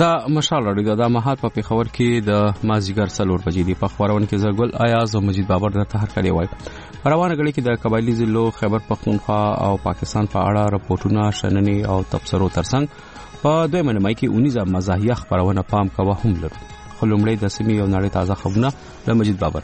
دا مشال راډیو دا مهال په پیښور کې د مازیګر 4 بجې دی په خبرونه کې زګل ایاز او مجید بابر د تهر کړی وای روانه غړي کې د قبایلی ضلع خیبر پختونخوا او پاکستان په اړه راپورټونه شننې او تبصرو ترڅنګ په دوه منمای کې 19 مزاحیه خبرونه پام کوه هم لري خو لومړی د سیمې یو نړۍ تازه خبرونه د مجید بابر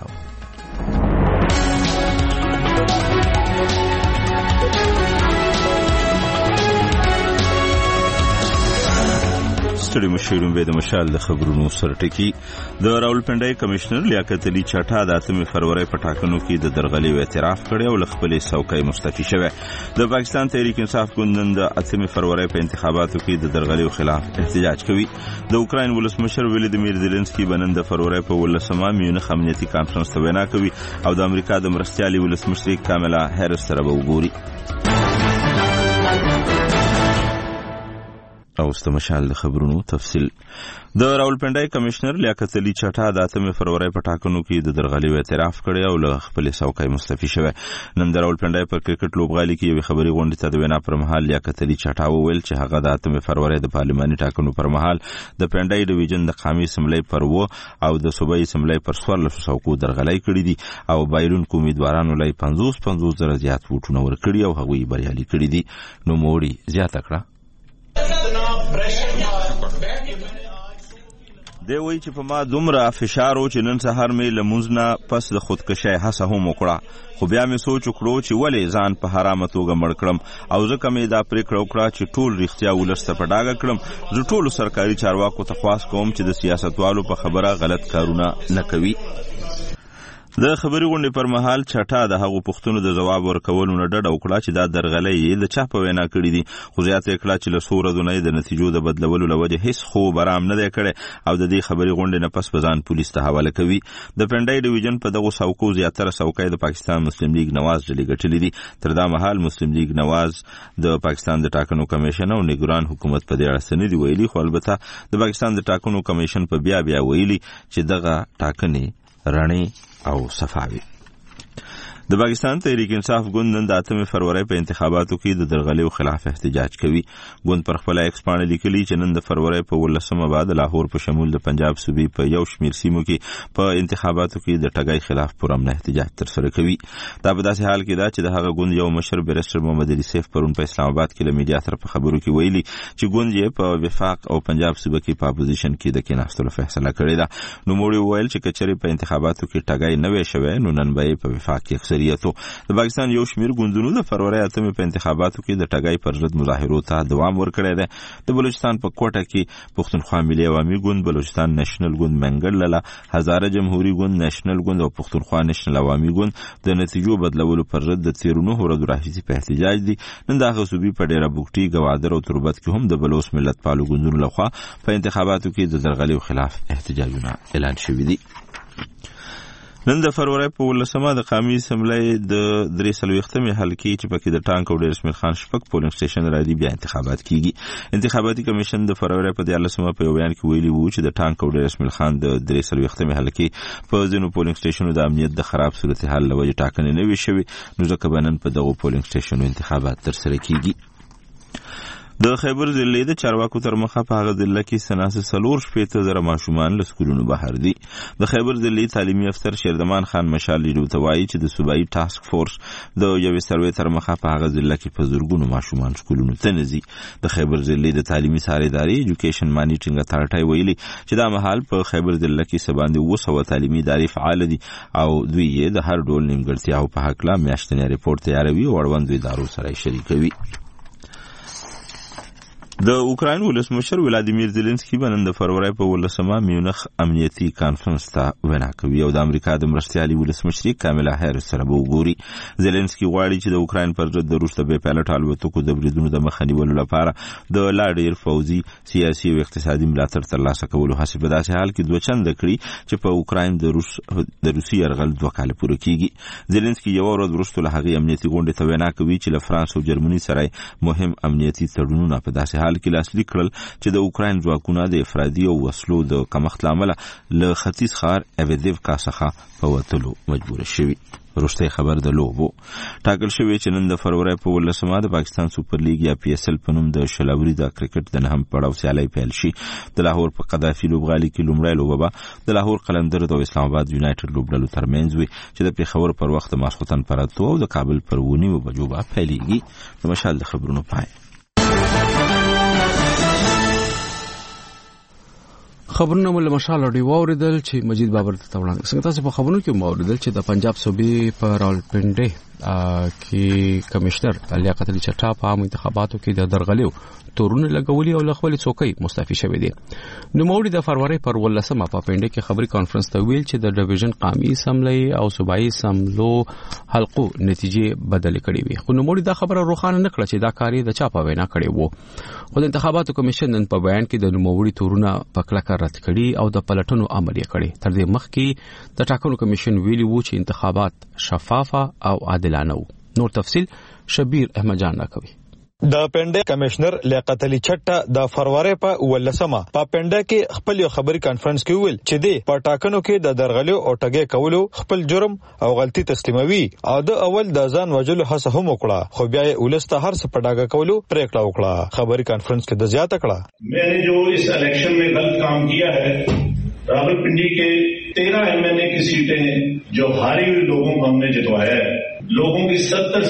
ستړي مشرون به د مشال د خبرونو سرټکی د راولپنډای کمشنر لیاقت علي چټا د 8 فروری په ټاکنو کې د درغلي اعتراف کړی او خپل څوکۍ مستعفي شوه د پاکستان تحریک انصاف ګوند د 8 فروری په انتخاباتو کې د درغلي خلاف احتجاج کوي د اوکراین ولسمشر ولادیمیر زيلنسکي بنن د فروری په 18 میونخ امنیتي کانفرنس ته وینا کوي او د امریکا د مرستيالي ولسمشر کاملا هریس سره وګوري او استمشال د خبرونو تفصیل د راولپنډای کمشنر لیاقت علي چټا د 8 فروری په ټاکنو کې د درغلي اعتراف کړی او له خپل څوکۍ مستعفي شوه نن د راولپنډای په کرکټ لوبغالي کې یو خبري غونډه ته د وینا پر مهال لیاقت علي چټا وویل چې هغه د 8 فروری د پارلماني ټاکنو پر مهال د پنډای ډیویژن د قامي سملې پر و او د صوبایي سملې پر 14 څوکو درغلي کړی دي او بایلون امیدوارانو لای 50 زره زیات ووټونه ورکړي او هغوی بریالي کړي دي نو موړي زیاته کړه دی وی چې په ما دومره فشار و چې نن سهار مې لمونځ نه پس د خودکشي هڅه هم وکړه خو بیا مې سوچ وکړو چې ولې ځان په حرامه توګه مړ کړم او ځکه مې دا پریکړه وکړه چې ټول رښتیا ولسته په ډاګه کړم زه ټول سرکاري چارواکو ته خواست کوم چې د سیاستوالو په خبره غلط کارونه نه کوي د خبري غونډې پر مهال چټا د هغو پښتنو د جواب ورکولو نه ډډه وکړه چې دا درغلۍ د چا په وینا کړې دي خو زیاته کړه چې له سوره دنۍ د نتیجو د بدلولو لوجه هیڅ خو برام نه دی کړی او د دې خبري غونډې نه پس بزان پولیس ته حواله کوي د پنډای ډیویژن په دغه څوکو زیاتره څوکۍ د پاکستان مسلم لیگ نواز ډلې ګټلې دي تر دا مهال مسلم لیگ نواز د پاکستان د ټاکنو کمیشن او نگران حکومت په دې اړه څه نه دی ویلي خو البته د پاکستان د ټاکنو کمیشن په بیا ویلي چې دغه ټاکنې رڼې او صفاوي د پاکستان تحریک انصاف ګوند نن د 8 فروری په انتخاباتو کې د درغلیو خلاف احتجاج کوي ګوند پر خپل ایکس باندې لیکلي چې نن د فروری په 18 بعد لاهور په شمول د پنجاب صوبې په یو شمیر سیمو کې په انتخاباتو کې د ټګۍ خلاف پرامن احتجاج ترسره کوي دا په داسې حال کې دا چې د هغه ګوند یو مشر بیرسټر محمد علي سیف پرون په اسلام آباد کې له میډیا سره په خبرو کې ویلي چې ګوند یې په وفاق او پنجاب صوبې کې په اپوزیشن کې د کېناستلو فیصله کړې ده نو موږ ویل چې کچري په انتخاباتو کې ټګۍ نه وي شوی نو نن به په وفاق کې اکثریت د پاکستان یو شمیر ګوندونو د فروری 8 په انتخاباتو کې د ټګۍ پر ضد مظاهرو ته دوام ورکړی دی د بلوچستان په کوټه کې پښتونخوا ملي عوامي ګوند بلوچستان نېشنل ګوند منګل لاله هزاره جمهوریت ګوند نېشنل ګوند او پښتونخوا نېشنل عوامي ګوند د نتیجو بدلولو پر ضد د 13 ورځو راهیسې په احتجاج دي نن د غصوبي په ډیره بوکټي گوادر او تربت کې هم د بلوچ ملت پالو ګوندونو لخوا په انتخاباتو کې د درغلیو خلاف احتجاجونه اعلان شوي دي نن د فروری په 18 د قومي اسمبلی د 340مې حلقې چې پکې د ټانک او ډیر اسماعیل خان شپږ پولینګ سټیشن را دي بیا انتخابات کیږي انتخاباتي کمیشن د فروری په 14مه په بیان کې ویلي وو چې د ټانک او ډیر اسماعیل خان د 340مې حلقې په ځینو پولینګ سټیشنونو د امنیت د خراب صورتحال لوجه ټاکنې نه وي شوي نو ځکه بنن په دغه پولینګ سټیشنونو انتخابات ترسره کیږي د خیبر ضلع د چارواکو تر مخه په هغه ضلع کې سناسه 4 ماشومان له سکولونو بهر دي د خیبر ضلع تعلیمي افسر شیردمان خان مشال لیدو توایي چې د صوبایي ټاسک فورس د یو سروې تر مخه په هغه ضلع کې په زورګونو ماشومان سکولونو ته نزي د خیبر ضلع د تعلیمي ساريداري ایجوکیشن مانیټینګ اتارټي ویلي چې دا مهال په خیبر ضلع کې سباندې 200 تعلیمي ادارې فعال دي او دوی یې د هر ډول نیمګړتیاو په حق لا میاشتنی ریپورت تیاروي او اړوند ادارو سره شریکوي د اوکراین ولسمشر ولادیمیر زيلنسکي بنن د فروری په 18 میونخ امنیتي کانفرنس ته وینا کوي او د امریکا د مرستيالي ولسمشر کاملا هریس سره وګوري زيلنسکي غواړي چې د اوکراین پر ضد د روس د بې پایلټ الوتکو د بریدونو د مخنیولو لپاره د لا ډیر فوزي سیاسي او اقتصادي ملاتړ ترلاسه کولو هڅه په داسې حال کې دوه چنده کړي چې په اوکراین د روسي يرغل 2 کال پوره کیږي زيلنسکي یو ورځ وروسته له هغه امنیتي غونډې ته وینا کوي چې له فرانس او جرمني سره مهم امنیتي تړونونه په داسې حال کې لاسلیک کړل چې د اوکراین ځواکونه د افرادي او وسلو د کمښت لامل له ختیځ ښار اویدیوکا څخه په وتلو مجبور شوي. وروستی خبر د لوبو. ټاکل شوی چې نن د فروری په 18 د پاکستان سوپر لیګ یا PSL په نوم د شلاوري د کرکټ د نهم پړاو سیالي پیل شي. د لاهور په قذافي لوبغالي کې لومړی لوبه به د لاهور قلندر د اسلام آباد یونایټډ لوبډلو ترمنځ وي چې د پیښور پر وخت ماسخوتن پر اتو او د کابل پر 9 بجو به پیلېږي. د مشال د خبرونو پای. خبرونه مل مشال اوري واوریدل چې مجید بابر ته وړاندې څنګه تاسو په خبرونو کې واوریدل چې د پنجاب صوبې په راولپنډي کې کمشنر لیاقت علي چټا په عام انتخاباتو کې د درغلیو تورونه لګولي او لخوا څوکۍ مستعفي شوې دي. نو موري د فروری پر 18 په پنډي کې خبري کانفرنس ته ویل چې د ډیویژن قومي اسمبلی او صوبایي سملو حلقو نتیجې بدل کړې وي. خو نو موري دا خبره روښانه نه کړه چې دا کاری د چا په وینا کړی وو. خو د انتخاباتو کمیشن نن په بیان کې د نوموړي تورونه په کلکه رد کړي او د پلټنو عمل یې کړی. تر دې مخکې د ټاکنو کمیشن ویلي وو چې انتخابات شفافه او عادلانه وو. نور تفصيل شبیر احمد جان راکوي. د پنډه کمشنر لیاقت علي چټا د فروری په 18 په پنډه کې خپل یو خبري کانفرنس کې ویل چې د پټاکنو کې د درغلیو او ټګي کولو خپل جرم او غلطي تسلیموي او د اول د ځان وجلو هڅه هم وکړه خو بیا یې ولسته هر څه پټاګه کولو پریکړه وکړه. خبري کانفرنس کې د زیاته کړه میں نے جو اس الیکشن میں غلط کام کیا ہے راولپنڈی کے 13 MLA کی سیٹیں جو ہاری ہوئی لوگوں کو ہم نے جتوایا ہے. لوگوں کی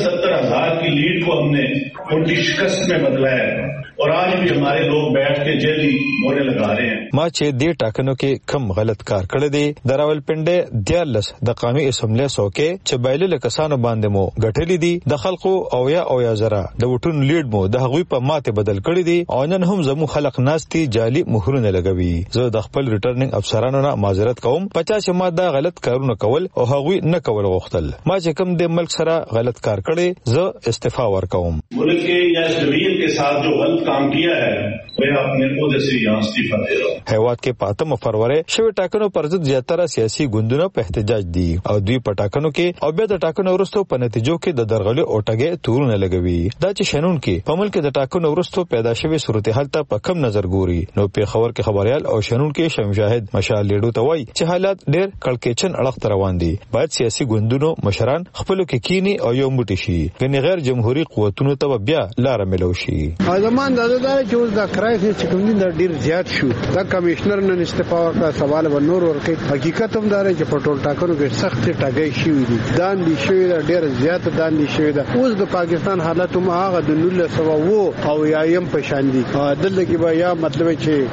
70,000 کی لیڈ کو ہم نے ان کی شکست میں بدلا ہے اور آج بھی ہمارے لوگ بیٹھ کے جیلی مورے لگا رہے ہیں. ما چې دې ټاکنو کې کم غلط کار کړی دی د راولپنډي 14 د قومي اسمبلی څوکۍ چې بایلل کسانو باندې مو غټلې دي د خلکو او یا زرا د وټون لیډ مو د هغوی په ماته بدل کړی دي او نن هم زمو خلک ناستي جالي مهرونه لګوي. زه د خپل ریټرنینګ افسرانو نه معذرت کوم پچا چې ما دا غلط کارونه کول او هغوی نه کول غوښتل. ما چې کم د ملک سره غلط کار کړی زه استعفا ورکوم. ملک کے یا اس ڈویژن کے ساتھ جو غلط کام کیا ہے میں اپنے عہدے سے یہاں استعفا دے رہا ہوں. هیواد کې پاتم فروری شوی ټاکنو پر ضد زیاتره سیاسي ګوندونه په احتجاج دي او دوی په ټاکنو کې او بیا د ټاکنو وروسته په نتیجو کې د درغلي او ټګي تورونه لګوي. دا چې شنون کې په ملک د ټاکنو وروسته پیدا شوی صورتحال ته په کم نظر ګوري. نو په خبر کې خبريال او شنون کې شمشاهد مشال لیډو ته وایي چې حالات ډېر کړکېچن اړخ روان دي. باید سیاسي ګوندونو مشران خپل کې کینی او یو موټی شي غني غیر جمهوریت قوتونو ته بیا لار ملو شي. ازمان دا چې اوس د کرایس چې کوم دین ډیر زیات شو دا کمشنر نن استعفا ورکړه سوال و نور ورکړي. حقیقت هم دا چې په ټول ټاکنو کې سخت ټاګي شوی دي دان دي شوی دا ډیر زیات دان دي شوی دا. اوس د پاکستان حالت هم هغه د 1900 او یایم په شان دي. دلته کې به یا مطلب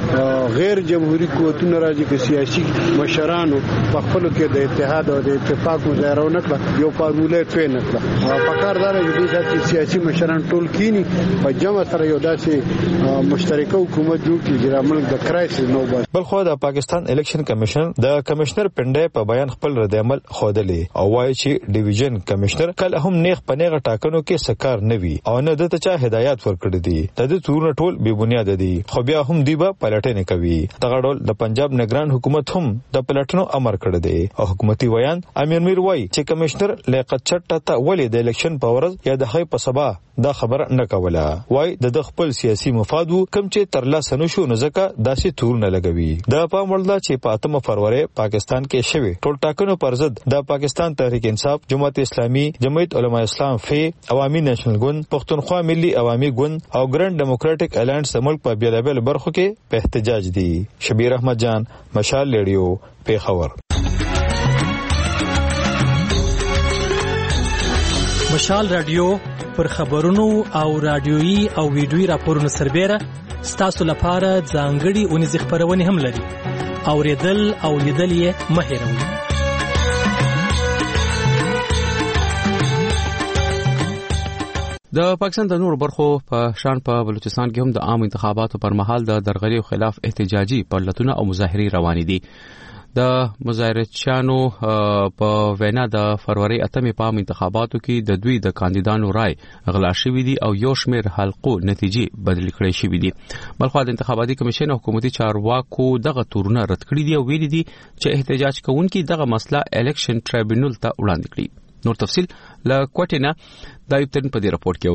چې غیر جمهوریت قوتونو راځي چې سیاسي مشرانو په خپل کې د اتحاد او د اتفاق مظاهره ونکړه یو فارموله یې نه کړه. پکاردار چې د سیاسي مشران ټول کینی په جمع سره یو داسې مشترکه حکومت جوړ کړي چې د ملک د کرایسس نو بس. بلخو د پاکستان الیکشن کمیشن د کمشنر پنډه په بیان خپل رد عمل خوده او وایي چې ډیویژن کمشنر کله هم نیغ پنیغه ټاکنو کې سکار نه وي او نه د چا هدایت ورکړي دي. د دې تورونه ټول بے بنیاد دي خو بیا هم دی به پلټنه کوي. دغه ډول د پنجاب نگران حکومت هم د پلټنو امر کړی دی او حکومتي بیان امیر میر وایي چې کمشنر لیاقت چټا ته ولې د الیکشن په ورځ یا د هغې په سبا دا خبره نه کوله. وای د خپل سیاسي مفاد کم چې تر لاسه نشو نو ځکه داسې تورونه لګوي. د پام وړ ده چې په 8 فروری پاکستان کې شوی ټول ټاکنو پر ضد د پاکستان تحریک انصاف، جماعت اسلامي، جمعیت علماء اسلام فی، عوامي نېشنل ګوند، پښتونخوا ملي عوامي ګوند او ګرند ډیموکراټک الانس د ملک په بیلابل برخو کې په احتجاج دي. شبیر احمد جان، مشال ریډیو، پیښور. مشال رادیو پر خبرونو او رادیويي او ویډیويي راپورونو سربېره ستاسو لپاره ځانګړي اونیز خبرونه هم لري. اوریدل او لیدل یې مه هېروئ. د پاکستان د نورو برخو په شان په بلوچستان کې هم د عام انتخاباتو پر مهال د درغلیو خلاف احتجاجي پرلتونه او مظاهرې روانې دي. د مظاهرچیانو په وینا د فروری 8 په عام انتخاباتو کې د دوی د کاندیدانو رای غلا شوې دي او یو شمېر حلقو نتیجې بدل کړې شوې دي. بلخو د انتخاباتي کمیشن او حکومتي چارواکو دغه تورونه رد کړي دي او ویلي دي چې احتجاج کوونکي دغه مسله الیکشن ټریبیونل ته وړاندې کړي. نور تفصيل له کوټینا د ایپتن په دې راپور کې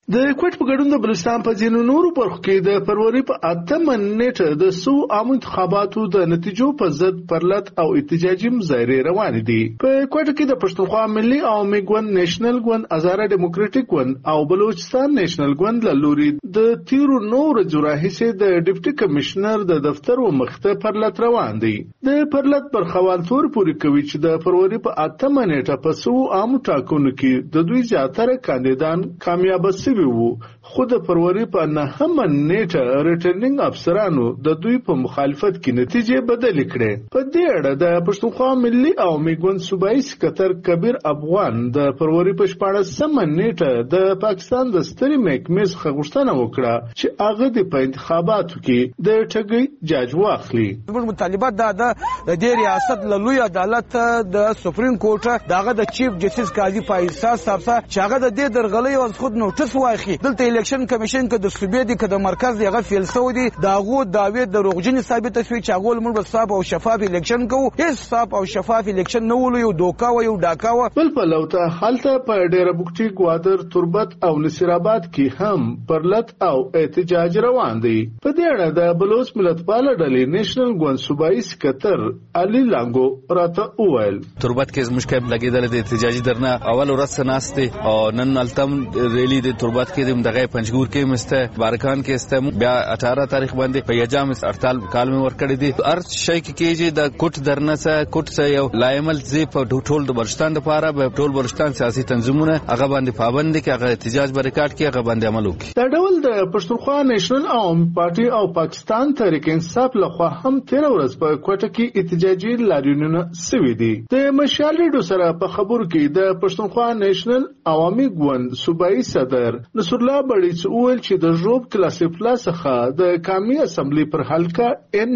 د کوټ په ګډون د بلوچستان په ځینو نورو برخو کې د فروری په 8 نیټه د سو عام انتخاباتو د نتیجو په ضد پرلط او احتجاجي مظاهرې روان دي. په کوټ کې د پښتونخوا ملي عوامي ګوند، نېشنل ګوند، هزاره ډیموکراټیک ګوند او بلوچستان نېشنل ګوند له لوري د تیرو نور جراحي د ډیپټي کمشنر د دفتر و مخته پرلط روان دي. د پرلط برخوال تور پوری کوي چې د فروری په 8 نیټه په سو عام ټاکنو کې د دوی زیاتره کاندیدان کامیاب شوي وو، خو د فروری په 9 نیټه ریټرنینګ افسرانو د دوی په مخالفت کې نتیجې بدلې کړې. په دې اړه د پښتونخوا ملي عوامي ګوند صوبایي سکتر کبیر افغان د فروری په 14 نیټه د پاکستان د ستري محکمې څخه غوښتنه وکړه چې هغه د انتخاباتو کې د ټګي جاج واخلي. موږ مطالبات د دې ریاست له لوی عدالت د سپریم کورټ دغه د چیف جسټس قاضي فایصل صاحب چې هغه د دې درغلۍ او خود نوټس واخلي. دلته الیکشن کمیشن کې د صوبې د کده مرکز دغه فیل سعودي داغو داوی د روغجن ثابت شوی چې هغه موږ صاحب او شفاف الیکشن کوو. هیڅ صاحب او شفاف الیکشن نه ولو، یو دوکا و یو ډاکا و. بل په لوته حالت په ډیره بوکټي، ګوادر، تربت او نصیر آباد کې هم پرلط او احتجاج روان دي. په دې اړه د بلوچ ملتپال ډلې نېشنل ګوند صوبایي سکتر علي لانګو راته وویل تربت کې مشکل لګیدل د احتجاجي درنه اول ورځ ناشته او نن التم ریلی د تربت کې د دغه پنځګور کې مسته بارکان کې است بیا 18 تاریخ باندې په یجام هړتال کال میں ورکړی دي. ارت شي کې د کوټ درنه سره کوټ سره یو لایمل زی په ټول د بلوچستان لپاره به ټول بلوچستان سیاسي تنظیمونه هغه باندې پابند کې هغه احتجاج بریکاټ کې هغه باندې عمل وکړي. دا ډول د پښتونخوا نېشنل عوامي پارټي او پاکستان تحریک انصاف لخوا هم 13 ورځ په کوټه کې احتجاجي لاریونونه سوي دي. د مشال ریډیو سره په خبرو کې د پښتونخوا نېشنل عوامي ګوند صوبایي صدر نصر الله بړیڅ وویل چې د ژوب کلاسیک پلاس څخه د قومي اسمبلی پر حلقه ان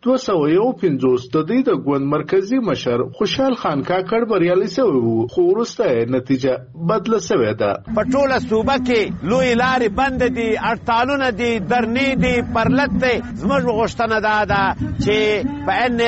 215 د دې د ګوند مرکزی مشر خوشحال خان کاکړ بریالي شوی وو، خو وروسته نتیجه بدله شوې ده. په ټوله صوبه کې لوی لارې بند دي، هړتالونه دي، درنې دي، پرلط دي. زموږ غوښتنه ده چې په ان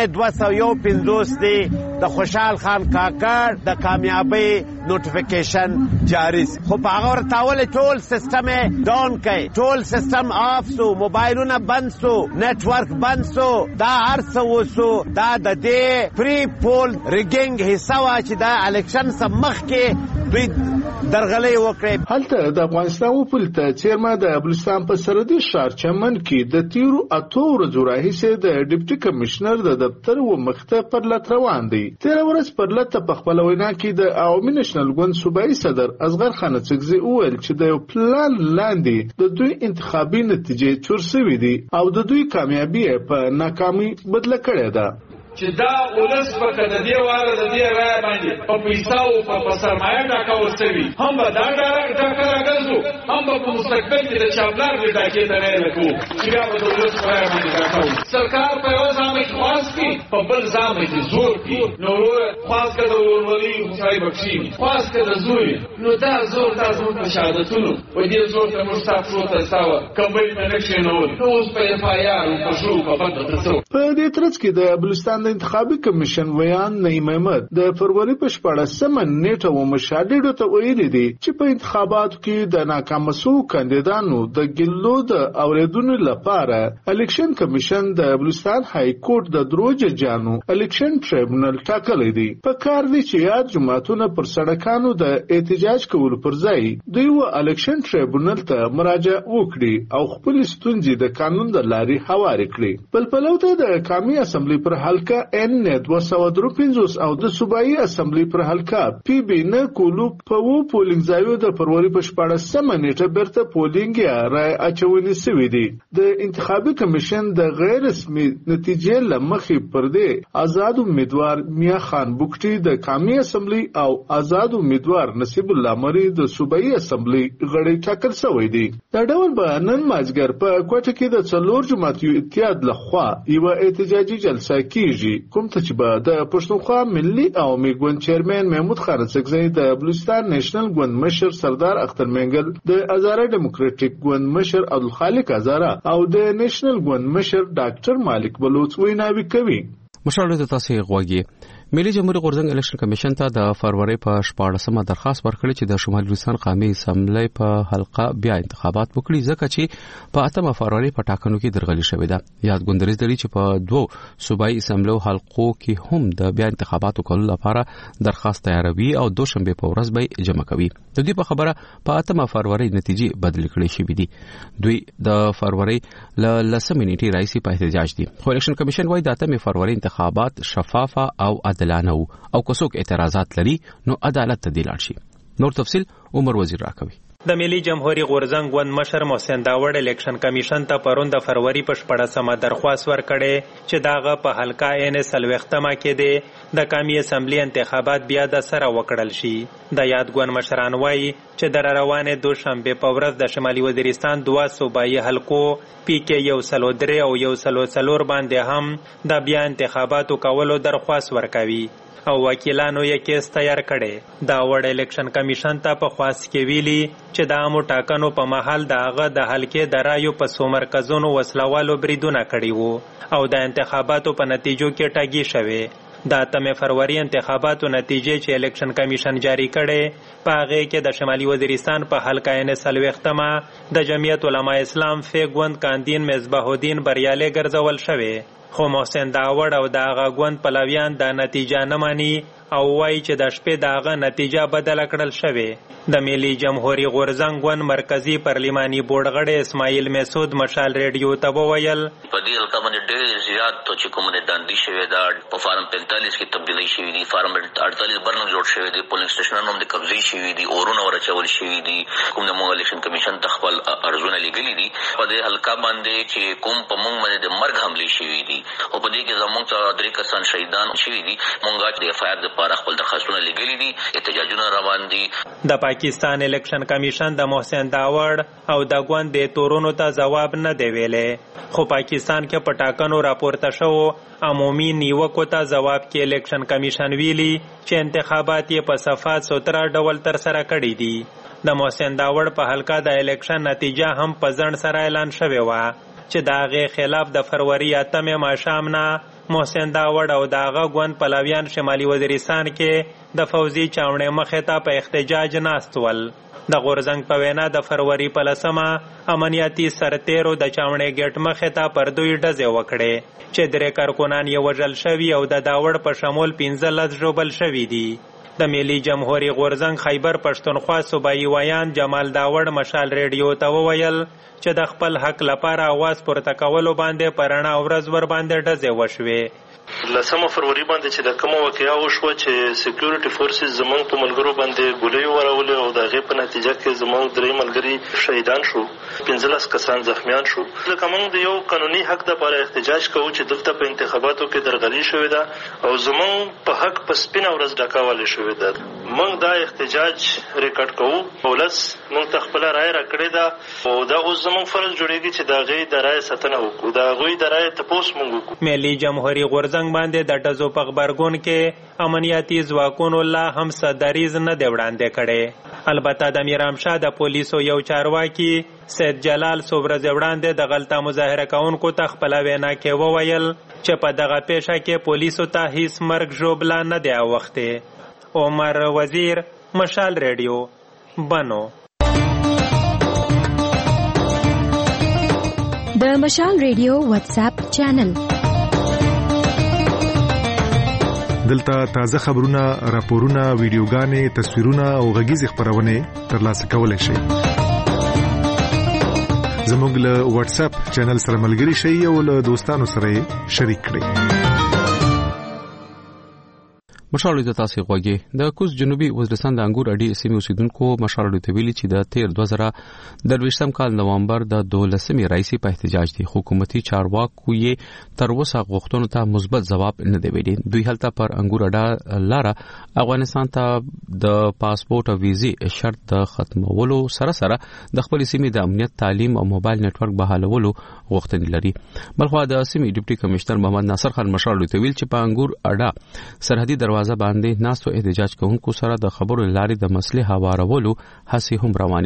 215 دی د خوشحال خان کاکړ د کامیابی نوټیفیکیشن جاری خو په هغه ورتاول ټول سیستم ډاون کړي، ټول سیستم آف سو، موبایلونه بند سو، نیټ ورک بند سو. دا هر څه وسو. دا د دې پری پول ریګینګ حصہ وا چې دا الیکشن سم مخ کې دوی درغلۍ وکړي. هلته د افغانستان وپلته چیرمن د بلوچستان په سرحدي ښار چمن کې د تیرو 8 ورځو راهیسې د ډیپټي کمشنر د دفتر و مخته پرلط روان دی. 13 ورځ پرلط په خپل وینا کې د عوامي نېشنل ګوند صوبایي صدر اصغر خان څکزي وویل چې د یو پلان لاندې د دوی انتخابي نتیجې چور شوې دي او د دوی کامیابی په ناکامي بدله کړې ده. چې دا ولس په کده دی واله د دې رای باندې په پیسو او په سرمایه ټاکل شوی، هم به دا ټاکل راغلو، هم په مستقبل کې د چابلار د ټاکې ته نه لکو چې بیا په ولس رای باندې ټاکو. سرکار په یو ځامه کې خاص کی، په بل ځامه کې زور کی. نو خاص کده ورولي مصای بخشي، خاص کده زوی. نو دا زور تاسو په شهادتونو په دې زور ته مستعفو ته ساوه کمبل منکشن نو اوس په اف آی آر او په شو په بده تاسو. په دې ترڅ کې د بلوچستان د انتخابي کمیشن ویان نعیم احمد د فروری په 14 نیټه و مشاهده ته ویلي دي چې په انتخاباتو کې د ناکام شو کاندیدانو د ګلو د اوریدونو لپاره الیکشن کمیشن د بلوچستان های کورټ د دروج جانو الیکشن ټریبونل ټاکلی دی. په کار دي چې یاد جماعتونه پر سړکانو د احتجاج کولو پر ځای دوی و الیکشن ټریبونل ته مراجعه وکړي او خپل ستونزې د قانون د لارې هوارې کړي. بل پلوته د قومي اسمبلی پر حلقه ان 253 او د صوبایي اسمبلی پر حلقه پی بی نه کولو په وو پولینګ ځایو د فروری په 14 نیټه برته پولینګ یا رای اچونې سوي دي. د انتخابي کمیشن د غیر رسمي نتیجې لمخې پر دې آزاد امیدوار میا خان بوکټي د قومي اسمبلی او آزاد امیدوار نصیب الله مری د صوبایي اسمبلی غړي ټاکل شوی دي. دا ډول به نن مازګر په کوټه کې د څلور جماعتي اتحاد لخوا یو احتجاجي جلسه کیږي، کوم ته چې به د پښتونخوا ملي عوامي ګوند چیرمن محمود خان څکزی، د بلوچستان نېشنل ګوند مشر سردار اختر منګل، د هزاره ډیموکراټیک ګوند مشر عبدالخالق هزاره او د نېشنل ګوند مشر ډاکټر مالک بلوچ ویناوي کوي. مشاهده تاسو غوږی ملي جمهوریت غورځنګ الیکشن کمیشن ته د فروری په 14مه درخواست ورکړی چې د شمالي وزیرستان قومي اسمبلی په حلقه بیا انتخابات وکړي ځکه چې په 8مه فروری په ټاکنو کې درغلي شوې ده. یاد ګوندریز دلی چې په 2 صوبایي اسمبلیو حلقو کې هم د بیا انتخاباتو کولو لپاره درخواست تیاروي او دوشنبه په ورځ به جمع کوي. د دې په خبره په 8مه فروری نتیجې بدل کړې شوې دي. دوی د فروری ل 10 نیټې راځي په احتجاج دي. خو الیکشن کمیشن وايي د 8مه فروری انتخابات شفافه او عادلانه او که څوک اعتراضات لري نو عدالت ته دی لاړ شي. نور تفصيل عمر وزیر راکوي. د ملي جمهوریت غورځنګ ګوند مشر محسن داوړ الیکشن کمیشن ته پرون د فروری په 14مه درخواست ورکړي چې داغه په حلقه ان 30مه کې د قومي اسمبلی انتخابات بیا د سره وکړل شي. د یاد ګوند مشران وایي چې د روانه دوشنبه په ورځ د شمالي وزیرستان 2 صوبایي حلقو پی کې 103 او 104 باندې هم د بیا انتخاباتو کولو درخواست ورکوي او وکیلانو یې کیس تیار کړي. دا وړ الیکشن کمیشن ته په خواست کې ویلي چې د عامو ټاکنو په محل دغه د حلقې د رایو په څو مرکزونو وسلوالو بریدونه کړي وو او د انتخاباتو په نتیجو کې ټاګي شوې. د 8 فروری انتخاباتو نتیجې چې الیکشن کمیشن جاری کړي په هغه کې د شمالي وزیرستان په حلقه ان 30مه د جمعیت علما اسلام فیګوند کاندین مصباح الدین بریالي ګرځول شوې. خو محسن داوړ او داغه ګوند پلویان د نتیجه نه مانی او وایي چې د شپې داغه نتیجه بدل کړل شوې. د ملي جمهوریت غورځنګ ګوند مرکزی پارلماني بورډ غړی اسماعیل مسعود مشال ریډیو ته وویل په دې حلقه باندې ډېر زیات تو چې کوم داندي شوی دا په فارم 45 کې تبدیلی شوې دي. فارم 48 برنو جوړ شوی دی. پولینګ سټیشنونو هم د قبضې شوی دي. اورونه ورچول شوی دي. کوم د مونږ الیکشن کمیشن ته خپل ارزونه لګلي دي په دې حلقه باندې چې کوم په مونږ باندې د مرګ حمله شوی دي او په دې کې زموږ ته 3 کسان شهیدان شوی دي. مونږ د FIR لپاره خپل درخواستونه لګلي دي. احتجاجونه روان دي. د پاکستان الیکشن کمیشن د محسن داوړ او د ګوند د تورونو ته جواب نه دی ویلې. خو پاکستان کې پټاکنو راپورته شو عمومي نیوکو ته جواب کې الیکشن کمیشن ویلي چې انتخابات یې په صفات سوتره ډول تر سره کړي دي. د محسن داوړ په حلقه د الیکشن نتیجه هم په ځنډ سره اعلان شوې و چې داغه خلاف د فروری 8مه ماښام نه محسن داوړ او داغه ګوند پلویان شمالي وزیرستان کې د فوزي چاونې مخې ته په احتجاج ناستول. د غورځنګ په وینا د فروری په 10مه امنیتي سرتیرو د چاونې ګټ مخې ته پر دوی ډزې وکړې چې 3 کارکونان یې وژل شوي او د داوړ په شمول 15 ژوبل شوي دي. د ملي جمهوریت غورځنګ خیبر پښتونخوا صوبایي ویان جمال داوړ مشال ریډیو ته وویل چې د خپل حق لپاره आवाज پورته کولو باندې پرانا ورځ ور باندې ډزې وشوې. 10 فروری باندې چې د کوم واقعیا وشو چې سکیورټي فورسز زمونږ په ملګرو باندې ګولۍ ورولې او دغه په نتیجه کې زمونږ 3 ملګري شهیدان شو. 15 کسان زخمیان شو. لکه موږ د یو قانوني حق لپاره احتجاج کوو چې دلته په انتخاباتو کې درغلي شوې ده او زمونږ په حق په سپینه ورځ ډکاواله شوې ده. موږ دا احتجاج ریکارډ کوو. ولس موږ ته خپل رائے راکړې ده او دا اوس زمونږ فرض جوړیږي چې دا غي د رائے ساتنه وکړو. دا غوي د رائے تپوس موږ وکړو. ملي جمهوریت غورځنګ باندې د ډزو په خبرګون کې امنیتي ځواکونو لا هم صدریز نه دی وړاندې کړي. البته د میرام شاه د پولیسو یو چارواکي سید جلال صوبرز وړاندې د غلطه مظاهره کوونکو ته خپل وینا کې وویل چې په دغه پیښه کې پولیسو ته هیڅ مرګ ژوبلا نه دی اوخته. عمر وزیر مشال ریډیو بنو. د مشال ریډیو واتس اپ چینل دلته تازه خبرونه، راپورونه، ویډیوګانې، تصویرونه او غږیز خبرونه ترلاسه کولای شئ. زموږ له واتس اپ چینل سره ملګري شئ او له دوستانو سره شریک کړئ. مشال د تاسو غوږی د کوز جنوبي وزیرستان د انګور اډي سیمې اوسیدونکو مشال د ویلي چې د 2023 کال نومبر د 12مې رئیسي په احتجاج دي. حکومتي چارواکو یې تر اوسه غوښتنو ته مثبت جواب نه دی ویلي. دوی هلته پر انګور اډا لاره افغانستان ته د پاسپورت او ویزې شرط د ختمولو سره سره د خپل سیمې د امنیت، تعلیم او موبایل نتورک بحالولو غوښتنې لري. بلخو د سیمې ډیپټي کمشنر محمد ناصر خان مشال د ویل چې په انګور اډا سرحدي دروازه باندې ناستو احتجاج کوونکو سره د خبرو لارې د مسلې هوارولو هڅې هم روانې دي.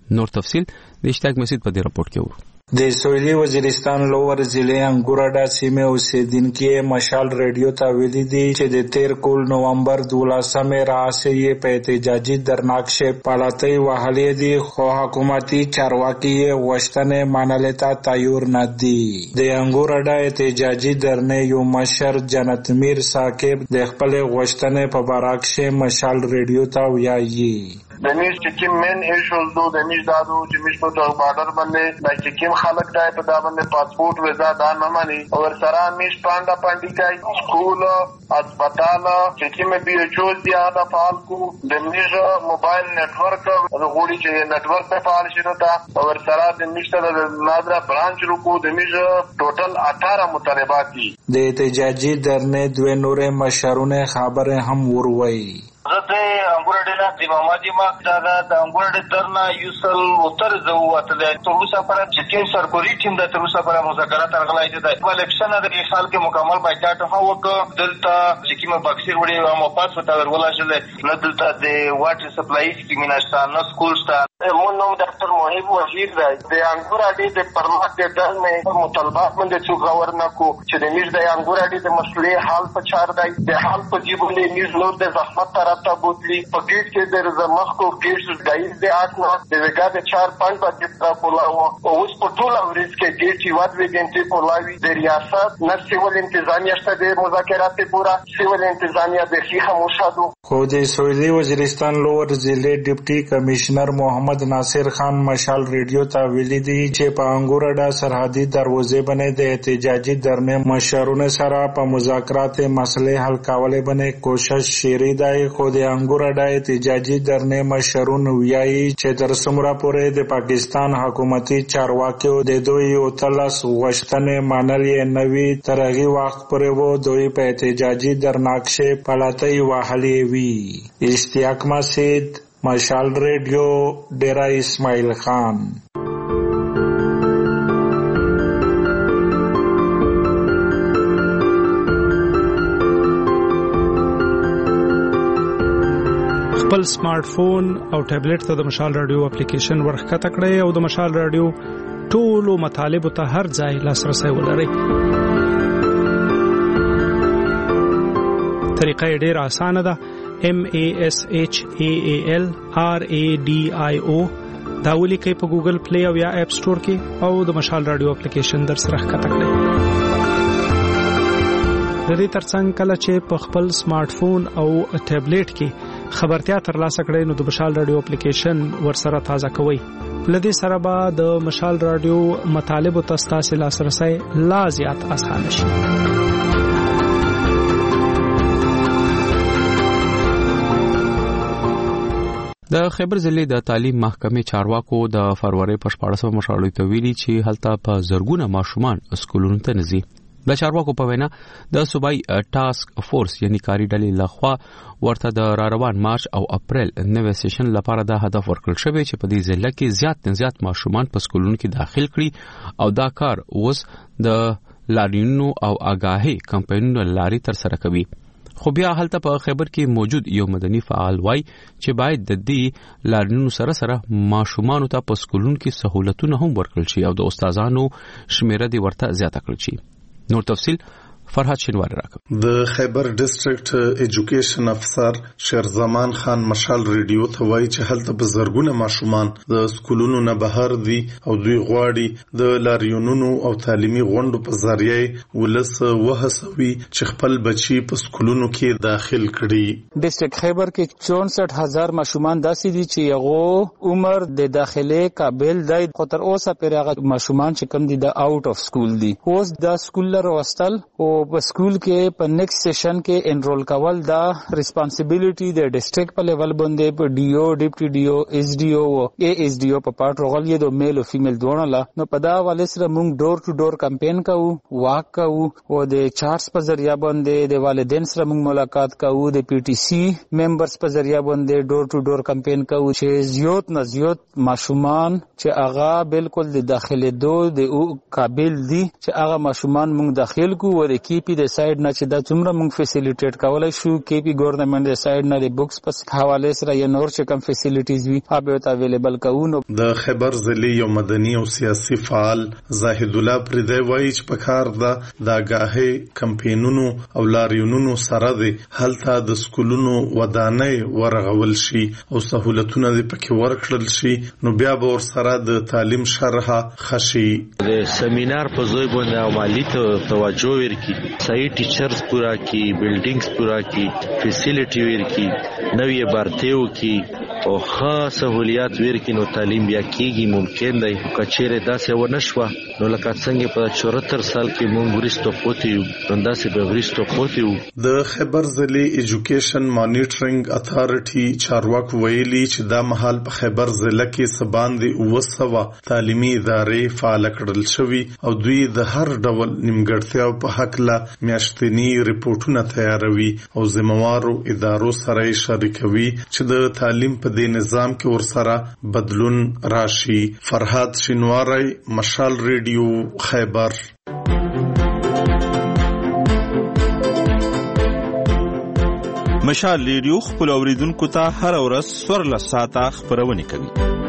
نور تفصيل د اشتیاق مسعود په دې راپورټ کې وو. د سویلي وزیرستان لوور ضلع انګوراډا سیمه اوسیدونکو مشال ریډیو ته ویلي دي چې د 13 کول نومبر 12 راځي په احتجاجي درناکشه پالاتي وهلې دي خو حکومتي چارواکي وشتنه مانلتا تایور نه دي. د انګوراډا احتجاجي درنه یو مشر جنت میر ثاقب د خپل وشتنه په باراکشه مشال ریډیو ته ویایي. د میش چې مین ایشوز دو د میش دادو چې میش په بارډر باندې د چې خلک دای په دا باندې پاسپورت ویزا دا نه مانی او سره میش پانډي کوي سکول هسپتال چې مې بي ایچ او زیاده فعال کو د میش موبایل نتورک غوړي چې نتورک په فعال شي نو تا او سره د میش د نادرا برانچ رکو د میش ټوټل 18 مطالبات دي. د احتجاجي درنه دوه نور مشرونه خبره هم وروي. زه انګورډه د محمد ما د انګورډه درنا یوسل وتر زو وتل تروسا پر چې سرکوري ټیم د تروسا پر مذاکرات ترغلای دي د الیکشن د خال کې مکمل بایکاټ هو وک دلته چې کیمه بکسیر وړي مو پاس وتاور ولا شل نه دلته د واټر سپلای سکیمیناشتا نه سکولستا مون نوم ډاکټر موهیب وزیر دی. د انګورډه د پرمات د درنه مطالبات باندې څو غور نه کو چې د میز د انګورډه د مسلې حل په چار دی د حل په جیبولې میز نور د زحمت تا بوتلی په ګیټ کې د زمخ کو ګیټ دایز د اټنو د وګا د 4-5 پاتې پولاو او اوس په ټول اورز کې ګیټ یو د وګنټي پولاوي د ریاست نه سیول انتظامیه شته د مذاکرات پورا سیول انتظامیه د شي خاموشادو. خو د سویلي وزیرستان لوور ضلع ډیپټي کمشنر محمد ناصر خان مشال ریډیو ته ویلي دي چې په انګوراډا سرحدي دروازې باندې د احتجاجي درنه مشرونه سره په مذاکرات مسلې حل کولو باندې کوشش شری دی. خو د انګوراډا احتجاجي درنه مشرون ویایي چې تر څومره پورې د پاکستان حکومتي چارواکیو د دوی او تلس غوښتنې منلې نوي ترغي وخت پورې وو دوی په احتجاجي درناکشه پلاتي وهلې وی. اشتیاق مسعود مشال ریډیو ډیرا اسماعیل خان. خپل سمارټ فون او ټابلیټ ته د مشال رادیو اپلیکیشن ورخکته کړئ او د مشال رادیو ټولو مطالبو ته هر ځای لاسرسي ولرئ. طریقه ډېره اسانه ده. MASHAAL RADIO دا ولیکئ په ګوګل پلی او یا اپ سٹور کې او د مشال رادیو اپلیکیشن در سره ښکته کړئ. د دې ترڅنګ کله چې په خپل سمارټ فون او ټابلیټ کې خبرتیا ترلاسه کړئ نو د مشال رادیو اپلیکیشن ورسره تازه کوئ. لدې سره به د مشال رادیو مطالب او تاسو لاسرسي لا زیات اسانه شي. د خیبر ضلع د تعلیم محکمې چارواکو د فروری په 14 مشالو ته ویلي چې هلته په زرګونه ماشومان سکولونو ته نزي. د چارواکو په وینا د صوبایي ټاسک فورس یعنی کاری ډلې لخوا ورته د روان مارچ او اپریل نوې سیشن لپاره د هدف ورکړل شوی چې په دې ضلع کې زیات ماشومان په سکولونو کې داخل کړي او دا کار اوس د لاریونو او آگاهي کمپاینونو لاري تر سره کوي. خو بیا هلته په خیبر کې موجود یو مدني فعال وای چې باید د دې لاریونو سره ماشومان ته په سکولونو کې سہولتونه هم ورکړل شي او د استادانو شمیره دی ورته زیاته کړل شي. نور تفصیل فرحت شینواری راکړ. د خیبر ډیسټریکټ ایجوکیشن افسر شیرزمان خان مشال ریډیو ته وایي چې هلته په زرګونه ماشومان د سکولونو نه بهر دي او دوی غواړي د لاریونونو او تعلیمي غونډو په ذریعه ولس وهڅوي چې خپل بچي په سکولونو کې داخل کړي. ډیسټریکټ خیبر کې 64000 ماشومان داسې دي چې هغه عمر د داخله قابل دی خو تر اوسه پر هغه ماشومان چې کم دي د آوټ اف سکول دي. اوس د سکول لر وستل او په سکول کې په نیکسټ سیشن کې انرول کول دا ریسپانسیبিলিټي د ډیسټریکټ په لیول باندې په ډیو ډیپټي ډیو ایس ډی او اے ایس ډی او په پارت رغلې د میل او فیمیل دوه لا نو په دا والے سره موږ ډور ټو ډور کمپاین کوو واک کوو او د چارټس په ذریعہ باندې د والدین سره موږ ملاقات کوو د پی ټی سی ممبرز په ذریعہ باندې ډور ټو ډور کمپاین کوو چې زیات نه زیات ماشومان چې هغه بالکل د داخله دوه د قابل دي چې هغه ماشومان موږ داخل کوو او د کی پی د سایډ نه چې دا څومره موږ فیسیلیټیټ کولای شو کی پی ګورنمنت د سایډ نه د بوکس پس حواله سره یا نور چې کوم فیسیلیټیز وي هغه ته اویلیبل کوو. د خیبر ضلع یو مدني او سیاسي فعال زاهد الله پردی وایي چې په کار د آګاهۍ کمپینونو او لاریونونو سره د هلته د سکولونو ودانۍ ورغول شي او سہولتونه د پکې ورکړل شي نو بیا به ورسره د تعلیم شرح خشي. د سیمینار په ځای باندې عملی توجه ورکړي، صحیح ټیچرز پورا کی، بلډینګز پورا کی، فیسیلیټي ورکړي، نوې برتیو کی او خاص سہولیات ورکړي نو تعلیم بیا کیږي. ممکن دی کچېره داسې ونه شوه نو لکه څنګه په 74 سال کې مونږ ورستو پوتې یو نو داسې به ورستو پوتې یو. د خیبر ضلع ایجوکیشن مانیټرینګ اتھارټي چارواکو ویلي چې دا مهال په خیبر ضلع کې سباندې 200 تعلیمي ادارې فعال کړل شوي او دوی د هر ډول نیمګړتیاو په حق له میاشتنی ریپورتونه تیاروي او ذمہوارو ادارو سره شریکوي چې د تعلیم په دې نظام کې ورسره بدلون راشي. فرهاد شینواری، مشال ریډیو، خیبر. مشال ریډیو خپل اوریدونکو ته هر ورځ 14 ساعته خبرونه کوي.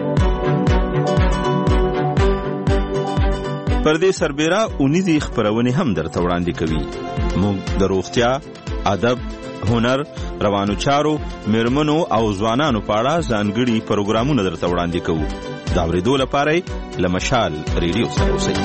پر دې سربېره اونیزي خبرونه هم درته وړاندې کوي. موږ د روغتیا، ادب، هنر، روانو چارو، میرمنو او ځوانانو په اړه ځانګړي پروګرامونه درته وړاندې کوو. دا ورېدو لپاره له مشال ریډیو سره اوسئ.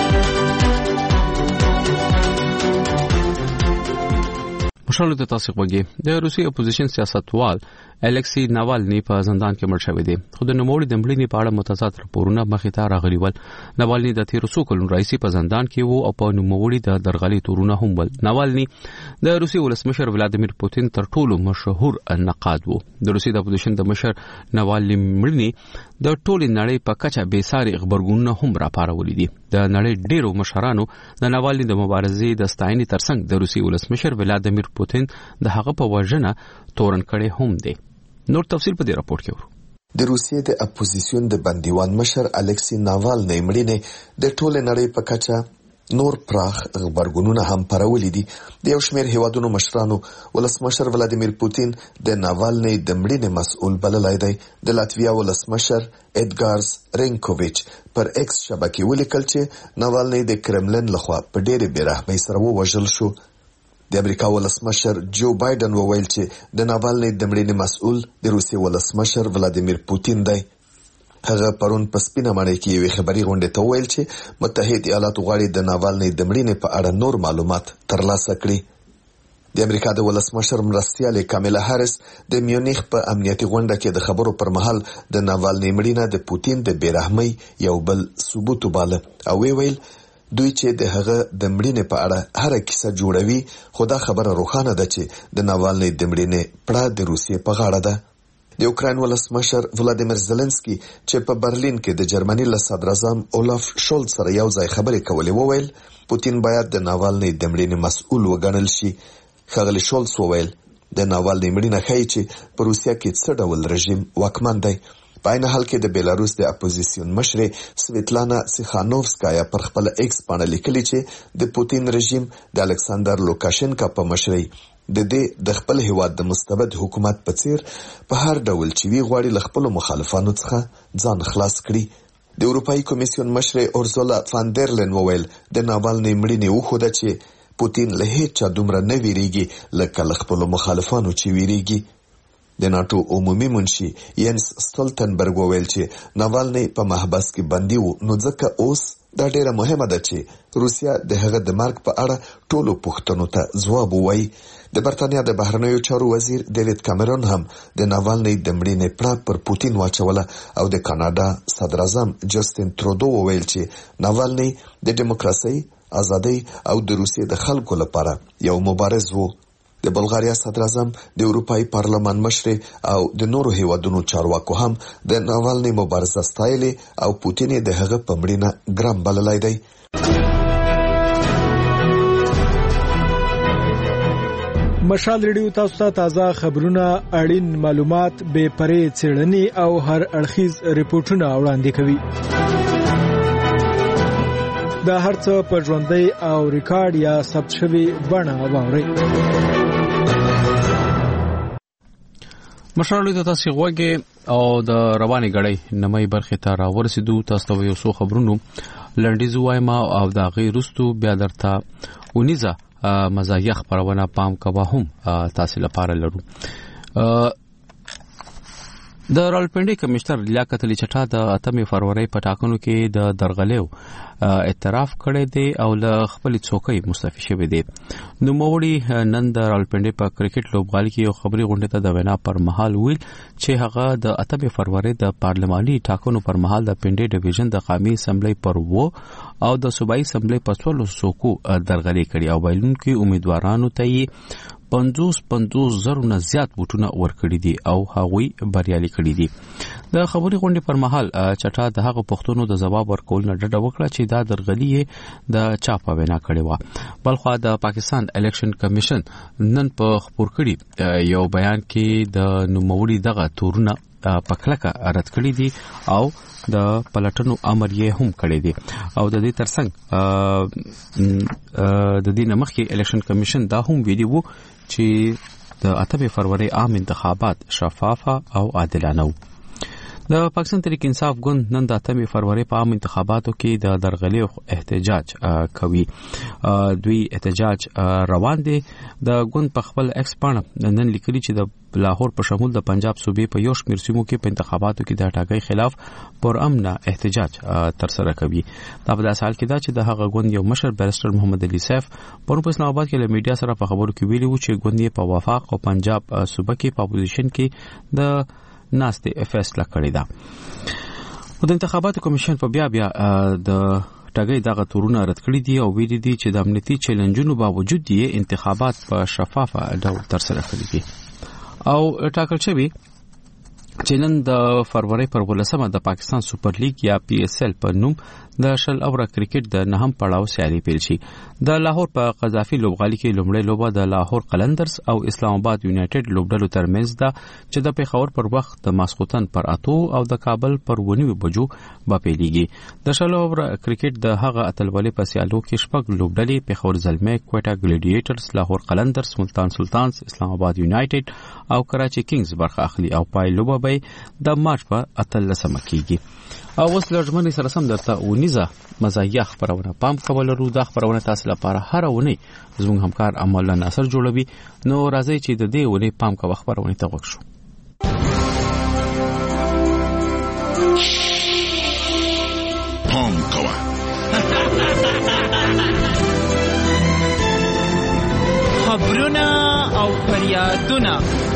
مشال د تاسو غوږی د روسي اپوزیشن سیاستوال الکسی ناوالنی په زندان کې مړ شوی دی. خو د نوموړي د مړینې په اړه متضاد راپورونه مخې ته راغلي ول. ناوالنی د 13 کلونو رئیس په زندان کې وو او په نوموړي د درغلي تورونه هم ول. ناوالنی د روسي ولسمشر ولادیمیر پوتین تر ټولو مشهور نقاد وو. د روسي د اپوزیشن د مشر ناوالنی مړینې د ټولې نړۍ په کچه بې ساري خبرګونونه هم راپارولې دي. د نړۍ ډیرو مشرانو د ناوالنی د مبارزې د ستاینې ترڅنګ د روسي ولسمشر ولادیمیر پوتین د هغه په وژنه تورن کړي هم دي. نور تفصیل په دې راپور کې ورو. د روسیې د اپوزیسیون د بندیوان مشر الکسی ناوالنی مړینې د ټولې نړۍ په کچه نور پراخ خبرګونونه هم پرولې دي. د یو شمېر هیوادونو مشرانو ولسمشر ولادیمیر پوتین د ناوالنی د مړینې مسؤل بللی دی. د لاتویا ولسمشر اډګارز رینکوویچ پر ایکس شبکې ولیکل چې ناوالنی د کرملن لخوا په ډېرې بېرحمۍ سره ووژل شو. د امریکا ولسمشر جو بایدن وویل چې د ناوالنی د مړینې مسؤل د روسیې ولسمشر ولادیمیر پوتین دی. هغه پرون په سپینه ماڼۍ کې یوې خبري غونډې ته وویل چې متحد ایالات غواړي د ناوالنی د مړینې په اړه نور معلومات ترلاسه کړي. د امریکا د ولسمشر مرستیالې کاملا هاریس د میونخ په امنیتي غونډه کې د خبرو پر مهال د ناوالنی مړینه د پوتین د بیرحمۍ یو بل ثبوت وباله او ویل دوی چې د هغه د مړینې په اړه هر کیسه جوړوي خو دا خبره روښانه ده چې د ناوالنی د مړینې پړه د روسیې په غاړه ده. د اوکراین ولسمشر ولادیمیر زيلنسکي چې په برلین کې د جرمني له صدر اعظم اولاف شولز سره یو ځای خبرې کولې وویل پوتین باید د ناوالنی د مړینې مسؤل وګڼل شي. ښاغلی شولز وویل د ناوالنی مړینه ښایي چې په روسیه کې څه ډول رژیم واکمن دی. په عین حال کې د بیلاروس د اپوزیسیون مشر سویتلانا سیخانوفسکایا پر خپل ایکس باندې لیکلي چې د پوتین رژیم د الکساندر لوکاشنکا په مشرۍ د دې د خپل هیواد د مستبد حکومت په څیر په هر ډول چې وی غواړي له خپل مخالفانو څخه ځان خلاص کړي. د اروپאי کمیسیون مشر اورزولا فاندرلن وویل د ناوالنی مړینې وښوده چې پوتین له هیڅ دومره نه ویریږي لکه له خپل مخالفانو چې ویریږي. د ناتو عمومي منشي ینس ستولتنبرګ وویل چې ناوالنی په محبس کې بندي وو نو ځکه اوس دا ډیره مهمه ده چې روسیا د هغه د مرګ په اړه ټولو پوښتنو ته ځواب ووایي. د برتانیا د بهرنیو چارو وزیر ډیوډ کامرون هم د ناوالنی د مړینې پړه پر پوتین واچوله او د کاناډا صدر اعظم جسټین ترودو وویل چې ناوالنی د دیموکراسي، ازادۍ او د روسیې د خلکو لپاره یو مبارز وو. د بلغاریا صدر اعظم د اروپאי پارلمان مشر او د نورو هیوادونو چارواکو هم د ناوالنی مبارزه ستایلې او پوتین د هغه په مړینه ګرام بللی دی. مشال ریډیو تاسو ته تازه خبرونه، اړین معلومات، بې پرې څېړنې او هر اړخیز ریپورتونه وړاندې کوي. دا هرڅه په ژوندۍ او ریکارډ یا ثبت شوی بڼه واورئ. مشرانو ته تاسو غوږی او د رواني غړي نمای برخه ته راورسېدو. تاسو ته یو څو خبرونو لنډیز وایم او دا غیر رستو بیا درته ونیزه مزاحیه خبرونه پام کوه هم تاسو لپاره لرو. د رالپنډي کمشنر لیاقت علي چټا د 8 فروری په ټاکنو کې د درغلیو اعتراف کړی دی او له خپل څوکۍ مستعفي شوی دی. نو موړي نن د رالپنډي په کرکټ لوبغالي کې یو خبري غونډه ته د وینا پر مهال ویل چې هغه د 8 فروری د پارلماني ټاکنو پر مهال د پنډي ډیویژن د قومي اسمبلی پر وو او د صوبایي اسمبلی په 16 څوکو درغلي کړي او ویلون کې امیدوارانو ته 50,000 نه زیات ووټونه ورکړي دي او هغوی بریالي کړي دي. د خبري غونډې پر مهال چټا د هغه پښتنو د جواب ورکول نه ډډه وکړه چې دا درغلي د چاپه وینا کړي و. بلخو د پاکستان الیکشن کمیشن نن په خبر کړي یو بیان کې د نوموړي دغه تورونه پکلکه رد کړي دي او د پلټنو امر یې هم کړی دی او د دې ترڅنګ د دې نمخې الیکشن کمیشن دا هم ویلي چې د 8 فروری عام انتخابات شفافه او عادلانه وو. د پاکستان تحریک انصاف ګوند نن د 8 فروری په عام انتخاباتو کې د درغلي احتجاج کوي. دوی احتجاج روان دي. د ګوند په خپل ایکس باندې نن لیکلي چې د لاهور په شمول د پنجاب صوبې په یو شمېر سیمو کې په انتخاباتو کې د ټاګۍ خلاف پر امن احتجاج ترسره کوي. دا په داسې حال کې دا چې د هغه ګوند یو مشر بیرسټر محمد علي سیف پرون په اسلام آباد کې له میډیا سره په خبرو کې ویلي و چې ګوند یې په وفاق او پنجاب صوبه کې په اپوزیشن کې د ناسته فیصله کړې ده. د انتخاباتو کمیشن په بیا د ټاګۍ دغه تورونه رد کړی دي او ویلي دي چې د امنیتي چیلنجونو باوجود یې انتخابات په شفافه ډول ترسره کړي دي او ټاکل شوی چې نن د فروری پر 18 د پاکستان سپر لیګ یا پی ایس ایل په نوم د شل اوره کرکټ د نهم پړاو سیالي پیل شي. د لاهور په قذافي لوبغالي کې لومړی لوبه د لاهور قلندرز او اسلام آباد یونایټډ لوبډلو ترمنځ ده چې د پیښور پر وخت د ماسخوتن پر 8 او د کابل پر 9 بجو به پیلېږي. د شل اوره کرکټ د هغه اتلولې په سیالو کې شپږ لوبډلې پیښور زلمه، کوټا ګلیډیټرز، لاهور قلندرز، ملتان سلطانز، اسلام آباد یونایټډ او کراچي کینګز برخه اخلي او پای لوبه به د مارچ په 18 کېږي. او اوس لږمنې سره سم درته ونیزه مزاحیه خبرونه پام کول ورو. دا خبرونه تاسو لپاره هر ونی زموږ همکار امل ناصر جوړوي. نو راځي چې د دې ونی پام کوو خبرونه ته وښو. پام کوه خبرونه او فریادونه.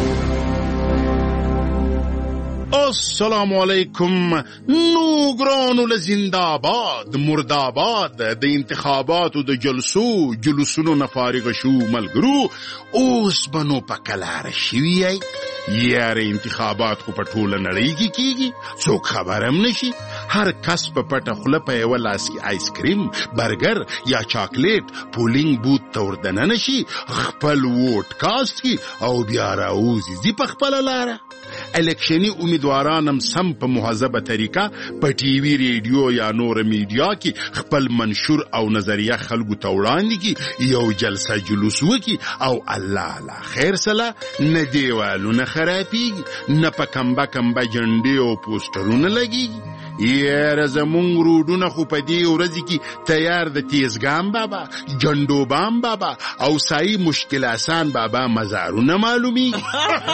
السلام علیکم. نوګرانو لزنداباد مرداباد د انتخاباتو د جلوسونو نه فارغ شو ملګرو. اوس بنو پکلار شوی یاره انتخابات خو په ټوله نړۍ کې کیږي، څوک خبرم نشي. هر کس په پټه خوله په یو لاس کې آیس کریم، برګر یا چاکلیټ پولینګ بوت ته وردننه نشي، خپل ووټ کاست کی او بیا راوځي په خپل لاره. الیکشنی امیدواران هم سم په مهذبه طریقه په ټي وي، ریډیو یا نور میډیا کې خپل منشور او نظریه خلکو ته وړاندې کی، یو جلسه جلوس وکي او الله لا خیر سره نه دیوالونه خرابېږي، نه په کمبه جنډې او پوسټرونه لګېږي. یاره زمونږ روډونه خو په دې ورځ کې تیار د تیزګام بابا، جنډوبام بابا او سایي مشکل آسان بابا مزارونه معلومیږي.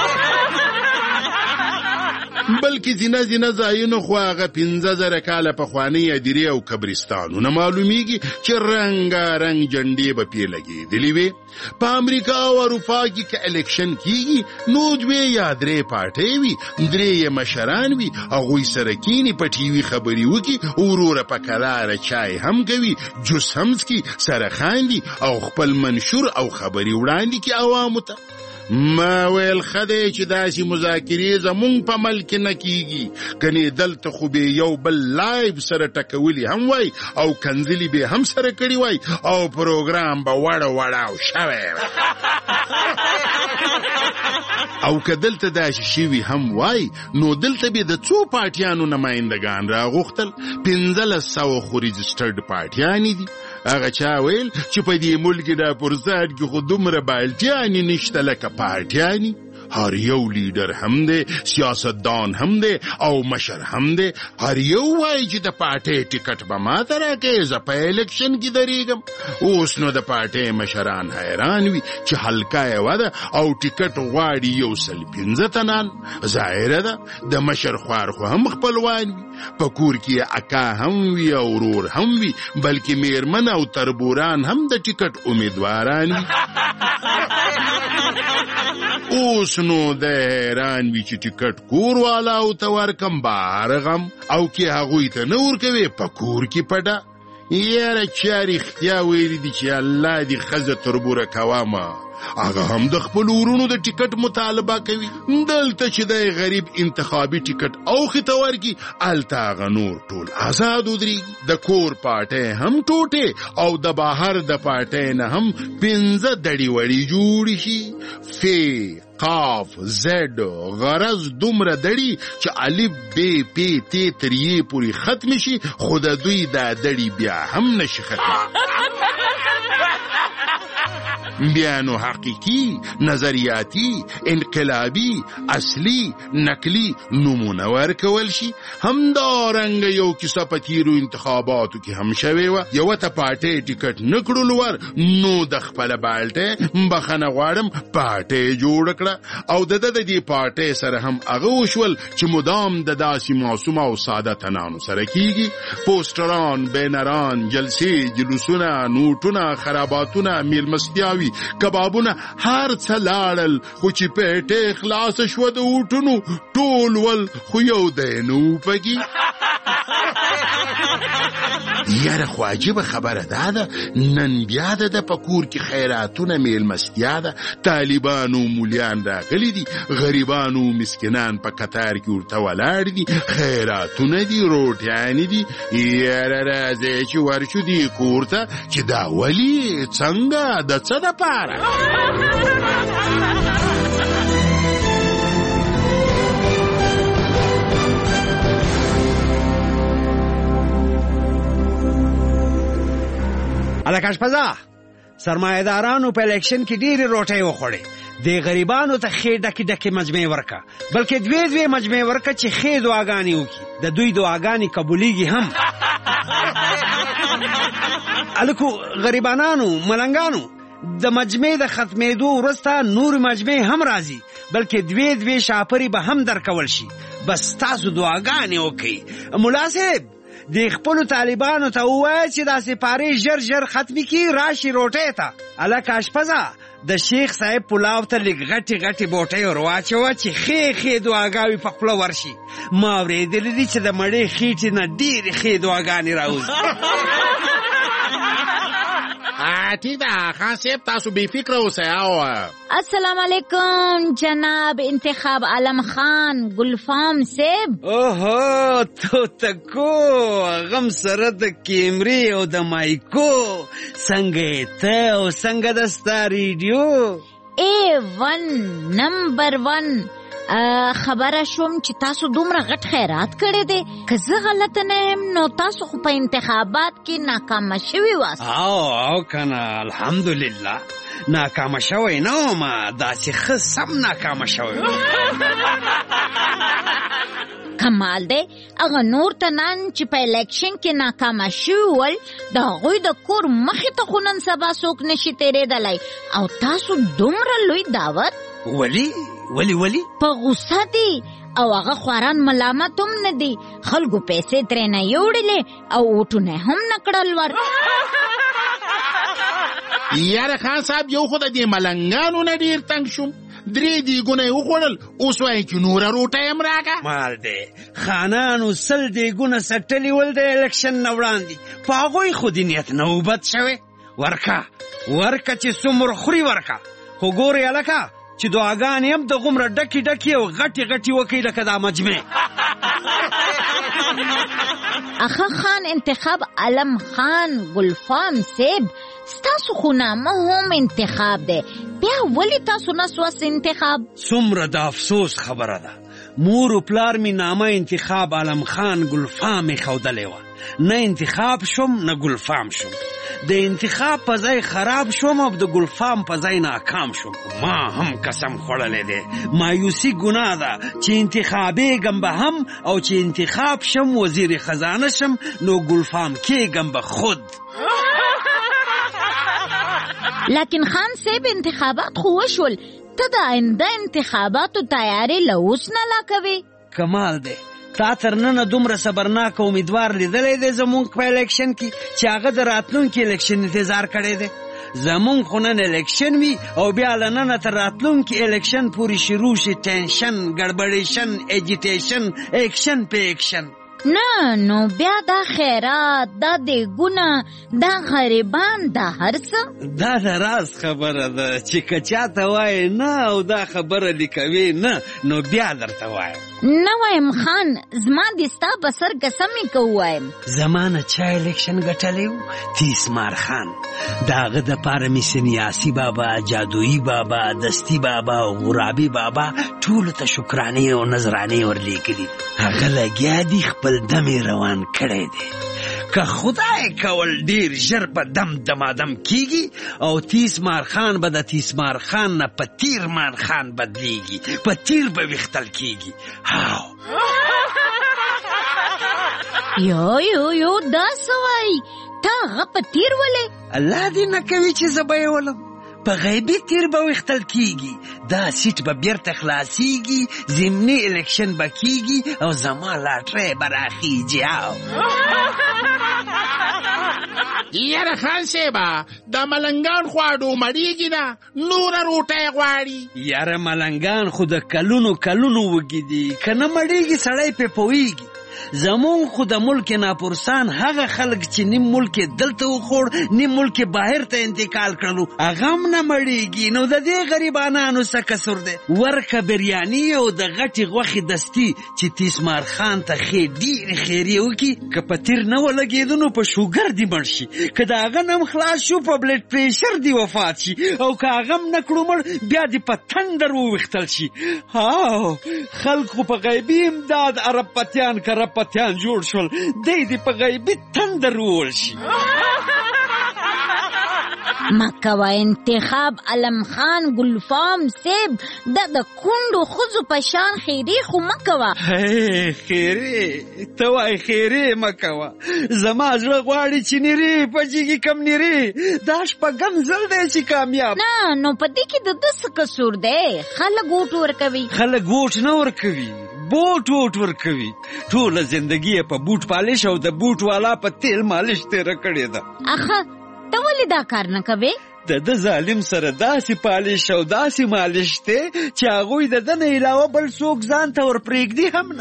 بلکې زینه ځایونه خو هغه 15,000 کاله پخوانۍ ادیرې او قبرستانونه معلومیږي چې رنګارنګ جنډې به پې لګېدلې وي. په امریکا او اروپا کې که الیکشن کیږي نو 2 یا 3 پارټۍ وي، 3 مشران وي، هغوی سره کینی په ټي وي خبرې وکړي، وروره په کلاره چای هم کوي، جوس هم څکي، سره خاندي او خپل منشور او خبرې وړاندې کړي عوامو ته. ما ویل خدای چې داسې مذاکرې زمونږ په ملک نه کیږي، کنې دلته خو به یو بل لایو سره ټکولی هم وای او کنځلې به هم سره کړی وای او پروګرام به وړاو شوی. او که دلته داسې شوي هم وای نو دلته به د څو پارټیانو نمایندګان راغوښتل 1500 خو رجسټرډ پارټیانې دي. هغه چا ویل چې په دې ملک دا پرساد کې خو دومره بالټیانې نشته لکه پارټیانې. هر یو لیډر هم دی، سیاستدان هم دی او مشر هم دی. هر یو وایي چې د پارټۍ ټیکټ به ماته راکړې، زه په الیکشن کې درېږم. اوس نو د پارټۍ مشران حیران وي چې حلقه یوه ده او ټیکټ غواړي 115 تنان. ظاهره ده د مشر خوار خو هم خپلوان وي، په کور کې اکا هم وي او ورور هم وي، بلکې میرمن او تربوران هم د ټیکټ امیدواران وي. اوس نو د حیران وي چې ټیکټ کور والا او ته ورکم بهر غم او کې هغوی ته نه ورکوي په کور کې پډه. یاره چا رښتیا ویلي دي چې الله دې ښځه تربوره کوامه. هغه هم د خپل ورونو د ټیکټ مطالبه کوي. دلته چې د غریب انتخابي ټیکټ اوخې ته ورکي، هلته هغه نور ټول آزاد ودرېږي. د کور پارټۍ هم ټوټې او د بهر د پارټۍ نه هم 15 دړې وړې جوړې شي. فی قاف زد غرض دومره دړي چې الف ب پ ت تر ی پورې ختم شي، خو د دوی دا دړي بیا هم نشي ختم. بیا نو حقیقی، نظریاتی، انقلابی، اصلی، نقلی نمونه ورکول شي. همدارنګه یو کیسه په تیرو انتخاباتو کې هم شوې وه. یوه ته پارټۍ ټیکټ نه کړلو ور، نو د خپله بالټۍ بخښنه غواړم پارټۍ جوړه کړه او د دې پارټۍ سره هم هغه وشول چې مدام د داسې معصوم او ساده تنانو سره کیږي. پوسټران، بینران، جلسې، جلوسونه، نوټونه، خراباتونه، میلمستیاوي، کبابونه، هر څه لاړل، خو چې پیټې خلاص شوه د اوټونو ټول ول، خو یو دی نه پکې. یاره خو عجیبه خبره دا ده، نن بیا د په کور کې خیراتونه میلمستیا ده. طالبانو مولیان راغلي دي، غریبانو مسکینان په قطار کې ورته ولاړ دي، خیراتونه دي، روټیانې دي. یاره راځئ چې ورشو دې کور ته چې دا ولې څنګه د څه دپاره. الکاش پزا سرمایدارانو په الیکشن کې ډېرې روټۍ وخوړې. د غریبانو ته ښې ډکې ډکې مجمع ورکه، بلکې دوې مجمع ورکه چې ښې دعاګانې وکړي. د دوی دعاګانې قبولیږي هم. الکو غریبانانو، ملنګانو، د مجمع د ختمېدو وروسته نور مجمع هم راځي، بلکې دوې شاپرې به هم درکول شي. بس تاسو دعاګانې وکړئ. ملا صاحب د خپلو طالبانو ته ووایه چې دا سپارې ژر ختمې کړي، راشي روټۍ ته. الکه اشپزه د شیخ صاحب پلاو ته لږ غټې بوټۍ ور واچوه چې ښې دعاګانې په خوله ورشي. ما اورېدلي دي چې د مړې خېټې نه ډېرې ښې دعاګانې راوځي. ټیک ده خان صاحب، تاسو بې فکره اوسئ. السلام علیکم جناب انتخاب عالم خان گلفام صاحب. اوهو تو تکو غم سره د کیمرې او د مایکو، څنګه ته او څنګه د ستا ریډیو؟ A1 نمبر 1 خبره شوم چې تاسو دومره غټ خیرات کړی دی. که زه غلطه نه یم نو تاسو خو په انتخابات کې ناکامه شوي واست. او کنه الحمدلله ناکامه شوی نه وم، داسې ښه سم ناکامه شوی. کمال دی هغه نور تنان چې په الیکشن کې ناکامه شوي ول، د هغوی د کور مخې ته خو نن سبا څوک نشي تېرېدلی، او تاسو دومره لوی دعوت. ولی په غوسه دي او هغه خواران ملامت هم نه دي. خلکو پیسې ترې نه یوړلې او اوټونه هم نه کړل ور. یاره خان صاحب یو خو د دې ملنګانو نه ډېر تنګ شوم. 3 دیګونه یې وخوړل، اوس وایي چې نوره روټۍ هم راکړه. مال دی خانانو 100 دیګونه سټلي ول د الیکشن نه وړاندې، په هغوی خو د نیت نوبت شوی. ورکه چې څومره خوري ورکه، خو ګورې هلکه چې دعاګانې هم د غومره ډکې او غټې وکړي لکه دا مجمع. اخا خان انتخاب علم خان گلفام صاحب، ستاسو خو نامه هم انتخاب دی، بیا ولې تاسو نه سوست انتخاب؟ څومره د افسوس خبره ده، مور و پلار می نامه انتخاب عالم خان ګلفام ښودلې وه، نه انتخاب شوم نه ګلفام شوم، د انتخاب په ځای خراب شوم او د ګلفام په ځای ناکام شوم. ما هم قسم خوړلی دی، مایوسي ګناه ده چې انتخابېږم به هم او چې انتخاب شم وزیر خزانه شم نو ګلفام کېږم به خود. لیکن خان صاحب انتخابات خو وشول، ته د آینده انتخاباتو تیاری له اوس نه لا کوې؟ کمال دی، تا تر ننه دومره صبرناک امیدوار لیدلی دی زمونږ په الیکشن کې چې هغه د راتلونکي الیکشن انتظار کړی دی. زمونږ خو نن الیکشن وي او بیا له ننه تر راتلونکي الیکشن پورې شروع شي ټینشن، ګړبړېشن، ایجیټیشن، ایکشن په ایکشن. نه نو بیا دا خیرات، دا دیګونه، دا غریبان، دا هر څه دا د راز خبره ده چې که چاته وایې نه او دا خبره لیکوي نه نو بیا درته وایم. نه وایم خان، زما د ستا په سر قسمې که ووایم. زما نه چا الیکشن ګټلی و؟ تیسمار خان. د هغه دپاره مې سنیاسي بابا، جادویي بابا، دستي بابا او غرابي بابا ټولو ته شکرانې او نذرانې ورلیږلي دي. هغه لګیا دي خپل دم روان کړی دی. که خدای کول ډیر ژر په دم دمادم کیږي او تیسمار خان به د تیسمار خان نه په تیرمان خان بدلیږي، په تیر به ویختل کیږي. هاو یو دا سوای تا هغه په تیر ولې؟ الله دې نه کوي چې زه به یې ولم. په غیبي تیر به ویختل کیږي، دا سیټ به بیرته خلاصیږي، ضمني الیکشن به کیږي او زما لاټرۍ به راخیږي. یاره خان صاحبه، دا ملنګان خواړو مړیږي نه، نوره روټۍ غواړي. یاره ملنګان خو د کلونو کلونو وږي دي، که نه مړیږي سړی پې پوهیږي. زمون خو د ملک ناپرسان هغه خلک چې نیم ملک دلته وخوړ نیم ملک بهر ته انتقال کړلو هغه هم نه مړیږي. نو د دې غریبانانو څه قصور دی؟ ورکه بریاني او د غټې غوښې دستي چې تیسمار خان ته ډېرې خیریې وکړي، که په تیر نه ولګېدو نو په شوګر دې مړ شي، که د هغه نه هم خلاص شو په بلډ پریشر دې وفات شي، او که هغه هم نه کړو مړ بیا دې په تندر وویختل شي. هاو خلک خو په غیبي امداد عرب پتیان پتیان جوړ شول، دی دې په غیبي تندر وول شي. مکوه انتخاب علم خان ګلفام صاحب، دا د کونډو ښځو په شان خیرې خو مکوه. خیرې ته وایې خیرې مکوه، زما زړه غواړي چې نرې پچېږي کم نرې، دا شپږم ځل دی چې کامیاب. نه نو په دې کې د ده څه قصور دی؟ خلک ووټ ورکوي. خلک ووټ نه ورکوي، بوټ ورکوي. ټوله زندگی په بوټ پالش او د بوټ والا په تیل مالش تیره کړې ده. اخه ته ولې دا کار نه کوې؟ د ظالم سره داسې پالش او داسې مالش دی چې هغوی د ده نه علاوه بل څوک ځان ته ورپرېږدي هم نه.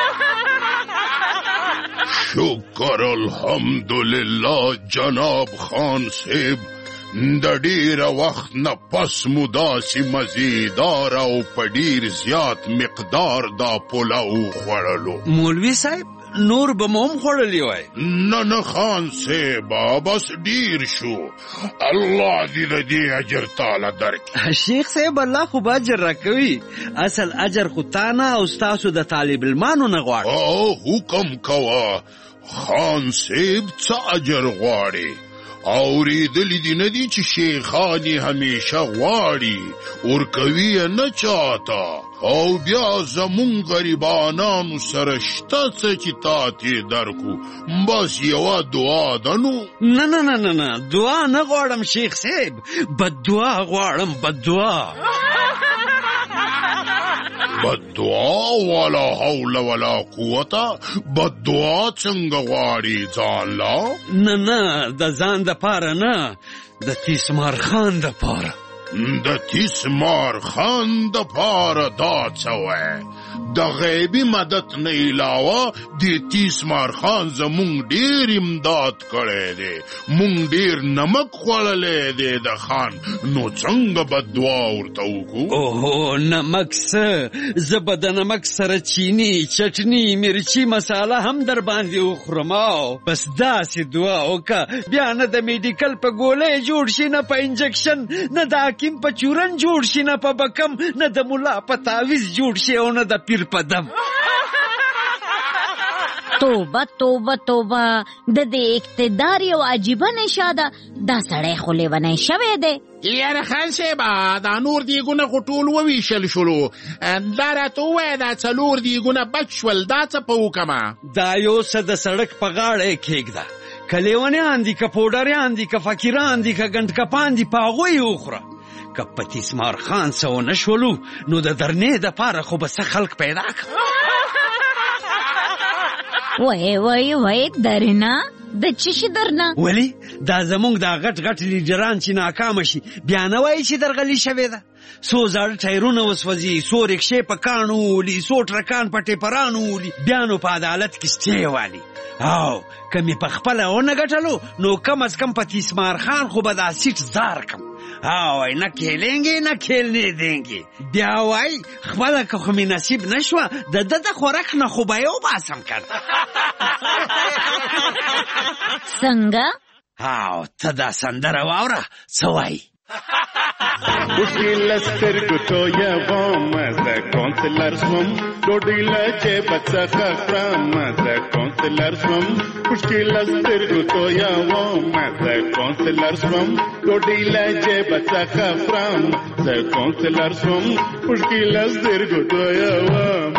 شکر الحمدلله جناب خان صاحب، د ډیره وخت نه پس مو داسې مزیدار او په ډیر زیات مقدار دا پلاو خوړلو. مولوي صاحب نور به مو هم خوړلی وای؟ نه خان صاحب بس ډیر شو، الله دې د دې اجر تعالی درکړي. شیخ صاحب الله خو به اجر راکوي، اصل اجر خو تا نه او ستاسو د طالب علمانو نه غواړي. حکم کوه خان صاحب، څه اجر غواړي؟ اوریدلی دی ندی چې شیخانی همیشه غواړي ورکوي نه چاته، او بیا زمون غریبانانو سره شته څه چې تاته درکو، بس یوه دعا ده. نو نه دعا نه غواړم شیخ صاحب، بد دعا غواړم، بد دعا. بد دعا ولا حول ولا قوت، بد دعا څنګه غواړي ځان لا؟ نه د ځان د پاره نه، د تیسمار خان د پاره. د تیسمار خان د پاره دا څه وای؟ د غیبی مدد نه علاوه د تیسمار خان زمونږ ډیر امداد کړی دی. مونږ ډیر نمک خوړلی دی د خان، نو څنګه به دعا ورته وکړو؟ اوهو نمک څه، زه به د نمک سره چینی، چټني، مرچي مساله هم در باندې وخورم. بس داسې دعا وکړه بیا نه د میډیکل په ګولۍ جوړ شي، نه په انجکشن، نه د حکیم په چورن جوړ شي، نه په بکم، نه د ملا په تعویز جوړ شي، او نه د پیر په دم. توبه توبه توبه، د دې اقتدار یو عجیبه نشه ده. دا سړی خو لیونی شوی دی. یاره خان صاحبه، دا نور دیګونه خو ټول وویشل شولو. دا راته ووایه دا 4 دیګونه بچ شول، دا څه په وکمه؟ دا یو څه د سړک په غاړه کېږده، که لیونیان دي، که پوډریان دي، که فقیران دي، که ګنډکپان دي، په هغوی وخوره. که په تیسمار خان څه ونه شولو نو د درنې دپاره خو به څه خلک پیدا کړه. وای درنه؟ د څه شي درنه؟ ولی دا زمونږ دا غټ غټ لیډران چې ناکامه شي بیا نه وایي چې درغلي شوې ده. څو زاړه ټایرونه وسوځي، څو رکشې په کاڼو وولي، څو ټرکان په ټیپرانو وولي، بیا نو په عدالت کې سټې والي. او که مې په خپله ونه ګټلو نو کم از کم په تیسمار خان خو به دا سیټ زار کم. وای نه کھیلیں نه کھیلنے دیں گے. بیا وای خپله که خو مې نصیب نشوه د ده د خوراک نه خو به یې وباسم کنه. څنګه؟ ته دا سندره واوره څه وایي. مشکل سترګو تویوم زه کونسلر شوم، ډوډۍ له جیبه څخه خورم زه کونسلر شوم. مشکل سترګو تویوم زه کونسلر شوم، ډوډۍ له جیبه څخه خورم زه کونسلر شوم. مشکل سترګو تویوم.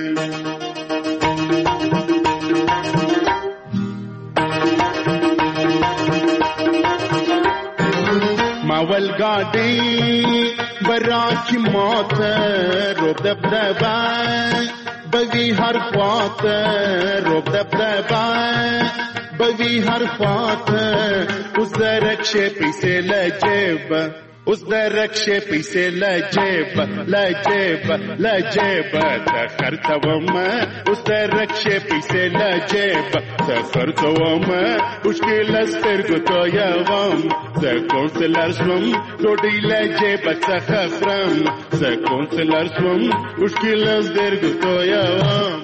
ماول گاډي براکی موت روب دبدبا بگی هر خوات روب دبدبا بگی هر خوات اوس درکشه پیسې لجیب، اوس درکشه پیسې لجیب ته خرڅوم، اوس درکشه پیسې لجیب ته خرڅوم. مشکل سترګو تویوم زه کونسلر شوم، ډوډۍ له جیبه څخه خورم زه کونسلر شوم. مشکل سترګو تویوم.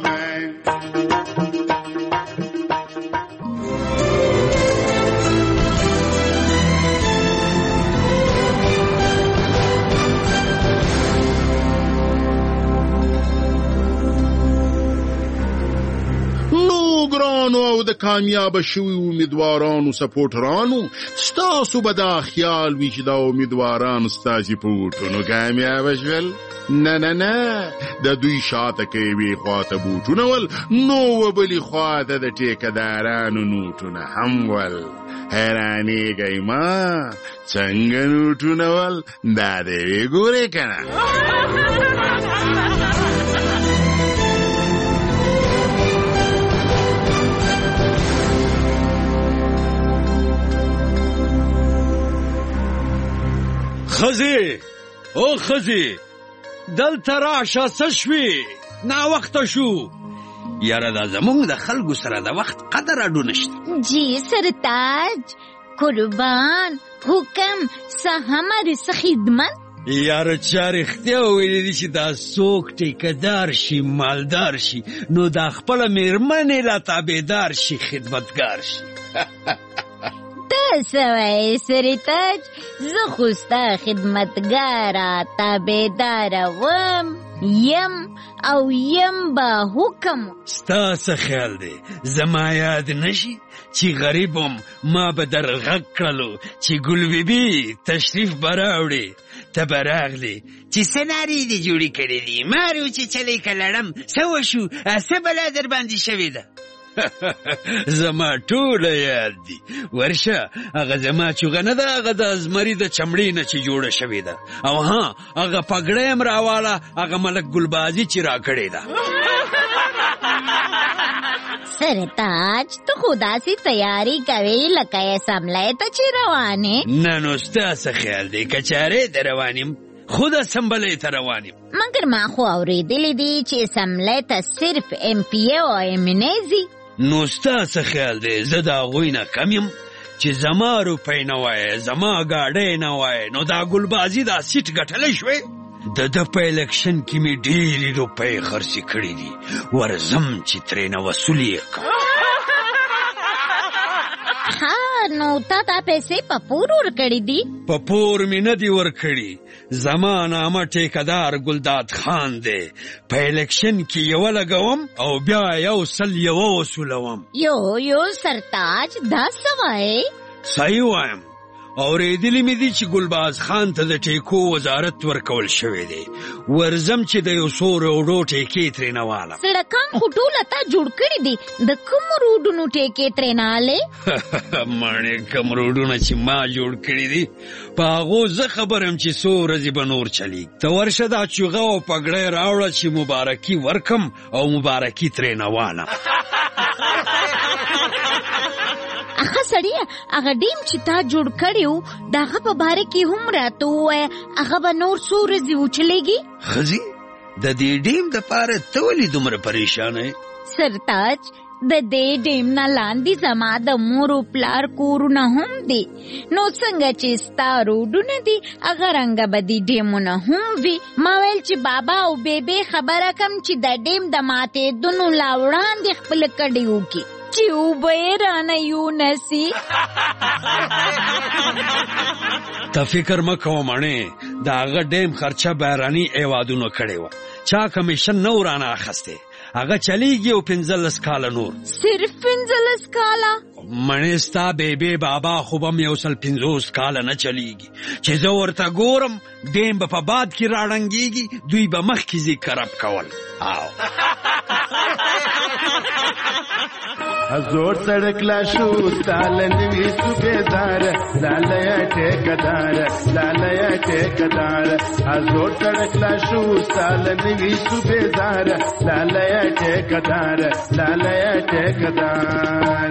ګرانو او د کامیاب شوي امیدوارانو سپورټرانو، ستاسو به دا خیال وي چې دا امیدواران ستاسې په بوټونو کامیابه شول. نه د دوی شاته که یوې خواته بوټونه ول، نو بلې خواته د ټیکهدارانو نوټونه هم ول. حیرانېږئ ما څنګه نوټونه ول؟ دا د یوې ګورې که نه. خزی او خزی دلته راشه څه شوې؟ ناوخته شو. یاره دا زمونږ د خلکو سره د وخت قدر اډو نشته. جی سرتاج قربان حکم څه همارې څه خدمت. یاره چا رښتیا ویلي دي چې دا څوک ټیکهدار شي، مالدار شي، نو دا خپله میرمنې لا تابعدار شي، خدمتګار شي. ته څه وایې سرتاج؟ زه خو ستا خدمتګاره تابعداره وم، یم به حکم. ستا څه خیال دی زما یاد نشي چې غریبم ما به در غږ کړلو چې ګل بیبي تشریف به راوړې، ته به راغلې چې څه نارې دې جوړې کړې دي، مارو چې چلی که لړم څه وشو، څه بلا در باندې شوې ده. زما ټوله یاد دي. ورشه هغه زما چوغه نه ده، هغه د زمري د چمړې نه چې جوړه شوې ده. او هغه پګړی هم راواله، هغه ملک ګلبازي چې را کړې ده. سرتاج ته خو داسې تیاری کوې لکه یې سملی ته چې روانې. نه نو ستا څه خیال دی که چارې ته روان یم خود اسمبلی ته روان یم. مګر ما خو اورېدلی دي چې اسمبلی ته صرف MPA او MNA ځي. نو ستا څه خیال دی زه د هغوی نه کم یم چې زما روپۍ نه وای زما ګاډۍ نه وای نو دا ګلبازي دا سیټ ګټلی شوی؟ د ده په الیکشن کې مې ډېرې روپۍ خرڅې کړي دي ورځم چې ترېنه وصول یې کړم. ها نو تا دا پیسې په پور ورکړې دي؟ په پور مې نه دي ورکړي. زما نامه ټیکهدار ګلداد خان دی. په الیکشن کې یوه لګوم او بیا 100 وصولوم. یو سرتاج دا څه وایې؟ صحیح وایم. اورېدلی مې دي چې ګلباز خان ته د ټیکو وزارت ورکول شوی دی. ورځم چې د 100 روډو ټیکې ترېنه والم. سړکان خو ټوله تا جوړ کړي دي د کومو روډونو ټیکې ترېنه والې؟ ماڼې کوم روډونه چې ما جوړ کړي دي په هغو زه خبرم چې څو ورځې به نور چلیږي. ته ورشه دا چوغه او پګړۍ راوړه چې مبارکي ورکم او مبارکي ترېنه والم. اخه سړیه هغه ډیم چې تا جوړ کړی و د هغه په باره کې هم راته ووایه هغه به نور څو ورځې وچلیږي؟ ښځې د دې ډیم دپاره ته ولې دومره پریشانه یې؟ سرتاج د دې ډیم نه لاندې زما د مور او پلار کورونه هم دي نو څنګه چې ستا روډونه دي هغه رنګه به دې ډیمونه هم وي. ما ویل چې بابا او بیبي خبره کم چې د ډیم د ماتېدونو لا وړاندې خپل کډې وکړي چې اوبه یې رانه یونسي. ته فکر مه کوه مڼې د هغه ډیم خرچه بهراني هیوادونو کړې وه. چا کمیشن نه و رانه اخیستی. هغه چلیږي او 15 کاله نور. صرف 15 کاله؟ مڼې ستا بیبي بابا خو به م 150 کاله نه چلیږي چې زه ورته ګورم ډیم به په باد کې راړنګېږي دوی به مخکې ځي کرب کول. زور سړک لا شو ستاله نوي صوبېدار لاله ټیکهدار لاله ټیکهدار. زور سړک لا شو ستاله نوي صوبېدار لاله ټیکهدار لاله ټیکهدار.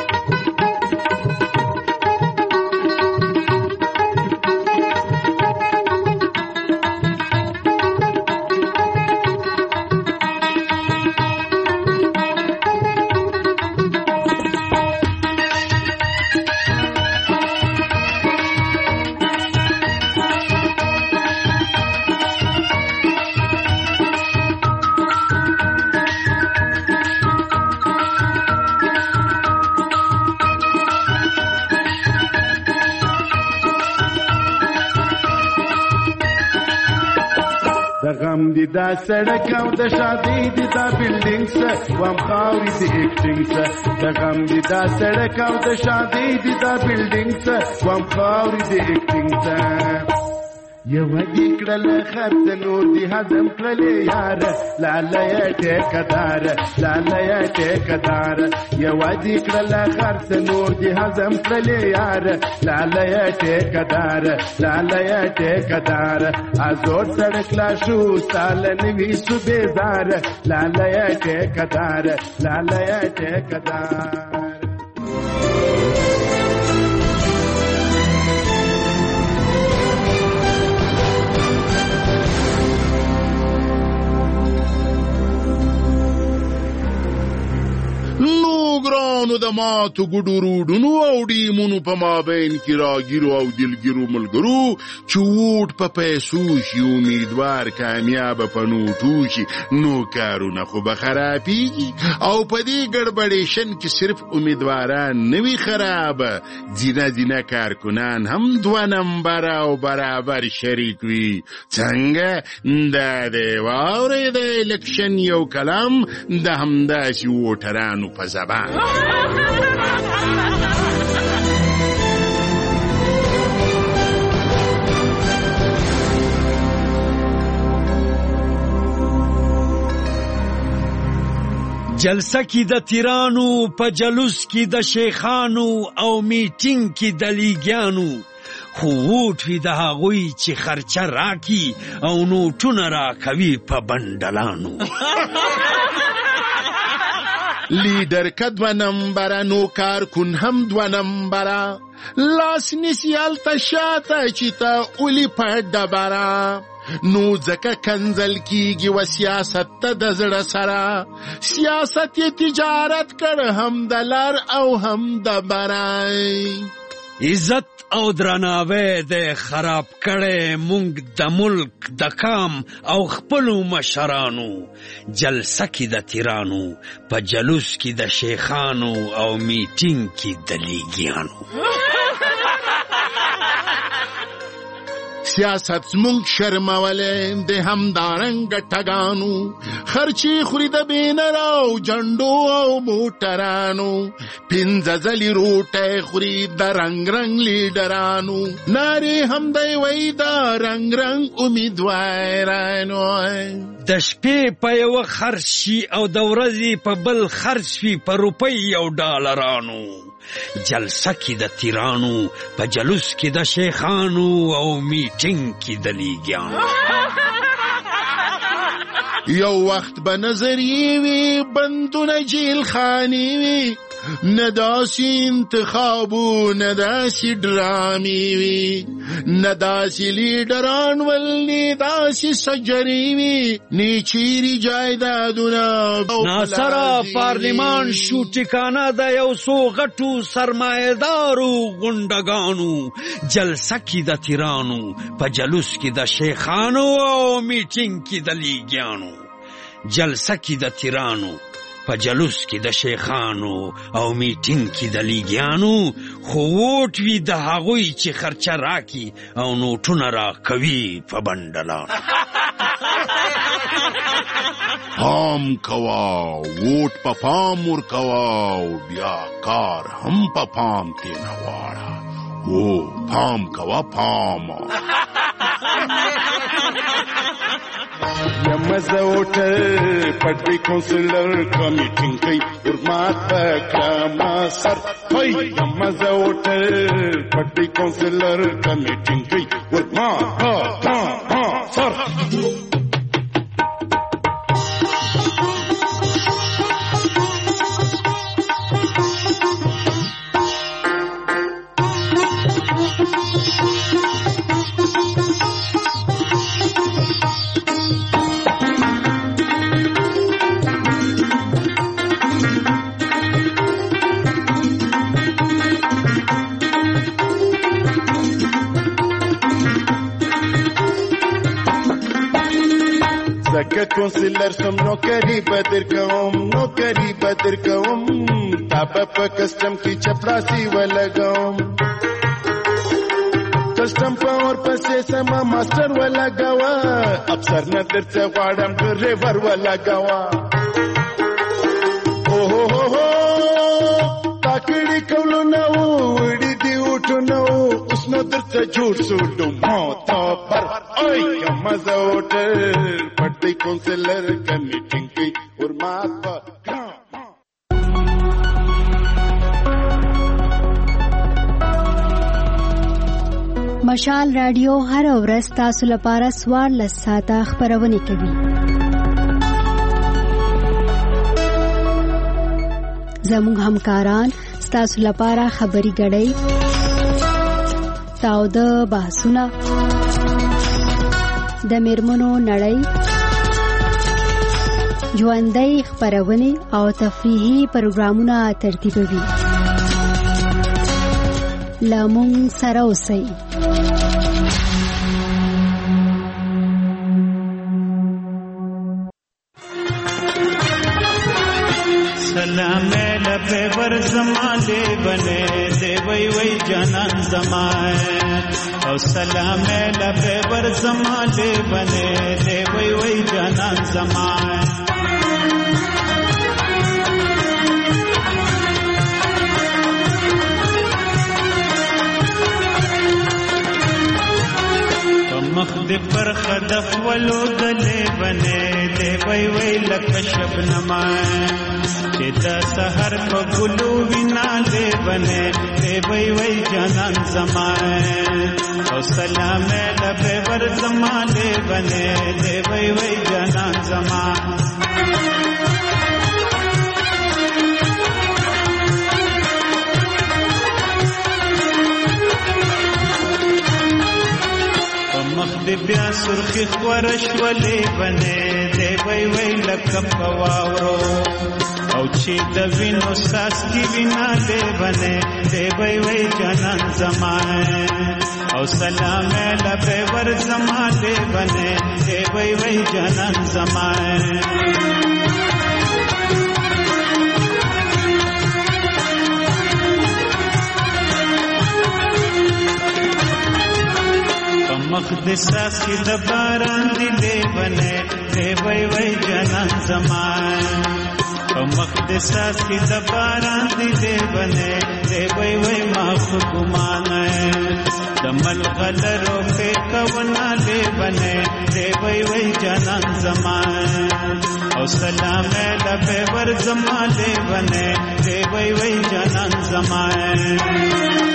غم دي دا سړک او د شادي دي دا بلډینګ سه وام خاوري دي اکټینګ سه. د غم دي دا سړک او د شادي دي دا بلډینګ سه وام خاوري دي اکټینګ سه. یوه دې کړله خرڅ نور دي هضم کړلې یار لاله ټیکهدار لاله ټیکهدار. یوه دې کړله خرڅ نور دي هضم کړلې یار لاله ټیکهدار لاله ټیکهدار. زور سړک لا شو ستاله نوي صوبېدار لاله ټیکهدار لاله ټیکهدار. ګرانو د ماتو ګډو روډونو او ډیمونو په مابین کې راګیرو او دلګیرو ملګرو چې ووټ په پیسو شي امیدوار کامیابه په نوټو شي نو کارونه خو به خرابېږي او په دې ګډبډېشن کې صرف امیدواران نه وي خراب ځینه کارکنان هم 2 نمبره او برابر شریک وي. څنګه دا دی واورئ د الیکشن یو کلام د همداسې ووټرانو په زبان. جلسه کې د تیرانو په جلوس کې د شیخانو او میټینګ کې د لیګیانو خو ووټ وي د هغوی چې خرچه راکي او نوټونه راکوي په بنډلانو. لیډر که 2 نمبره نو کارکون هم 2 نمبره لاس نیسي هلته شاته چې ته اولی په ډبره نو ځکه کنځل کیږي و سیاست ته د زړه سره سیاست یې تجارت کړ هم د لر او هم د برای عزت او درناوی د خراب کړي مونږ د ملک د کام او خپلو مشرانو جلسه کې د تیرانو په جلوس کې د شیخانو او میټینګ کې د لیګیانو سیاست زمونږ شرمولی د همدارنګ ټګانو خرچې خوري د بینر او جنډو او موټرانو 15 ځلې روټۍ خوري د رنګ رنګ لیډرانو نارې هم دی وایي د رنګ رنګ امیدوارانو د شپې په یوه خرڅ شي او د ورځې په بل خرڅ وي په روپۍ او ډالرانو جلسه کې د تیرانو په جلوس کې د شیخانو او میټینګ کې د لیګیانو یو وخت به نظریې وي بندونه جیل خانې وي نه داسې انتخابو نه داسې ډرامې وي نه داسې لیډران ول نه داسې سجرې وي نه چیرې جایدادونه ناصره پارلیمان شو ټکانه د یو څو غټو سرمایه‌دارو غونډګانو جلسه کې د تیرانو په جلوس کې د شیخانو او میټینګ کې د لیګیانو جلسه کې د تیرانو په جلوس کې د شیخانو او میټینګ کې د لیګیانو خو ووټ وي د هغوی چې خرچه راکي او نوټونه راکوي په بنډلانو پام کوا ووټ په پام ورکوا او بیا کار هم په پام تېنه واړه او پام کوا پام یمزه ووټر پټوي کونسلر کمیټینګ کوي ورمات پکړه سر وای یمزه ووټر پټوي کونسلر کمیټینګ کوي ورمات سر کونسلر سم نوکری بدر کوم تابه په کسٹم کی چپراسی ولګوم کسٹم پاور پسې سما ماستر ولګوا افسر نه درته غواړم ډرایور ولګوا او هو تاکړی کولو نو وړي دی وټو نو اوس نو درته جوړ سوډو موت پر اوي مزه وټر پټي کونسلر کمیټینګ کی ورمات مشال رادیو هر ورځ تاسو لپاره 14 ساعته خبرونه کوي. زموږ همکاران تاسو لپاره خبري غړي تاوده بحثونه د میرمنو نړۍ ژوندۍ خبرونه او تفریحي پروګرامونه ترتیبوي. لامون سره اوسئ. سلام لبے ور زمانے بنے دے وئی وئی جانان زمائے او سلام لبے ور زمانے بنے دے وئی وئی جانان زمائے مخد پر خدف ولو گلے بنے دے وئی وئی لک شبنما چې دا سحر په ګلو وینا دې بنے دې وای وای جانان زمائے او سلام لبے ور زمانے بنے دې وای وای جانان زمائے بیا سرخی خورش ولی بنه دی وی وی لکه په واورو او چې د وینو ساس کی وینا دی بنه دی وی وی جانان زمانه او سلام لبه ور زمانه بنه دی وی وی جانان زمانه مقدساس کی د باران دی لیونه دی وی وی جانان زمان او مقدساس کی د باران دی لیونه دی وی وی ما خو ګمانه د ملغلرو په کونا لیونه دی وی وی جانان زمان او سلام لبه ور زمان لیونه دی وی وی جانان زمان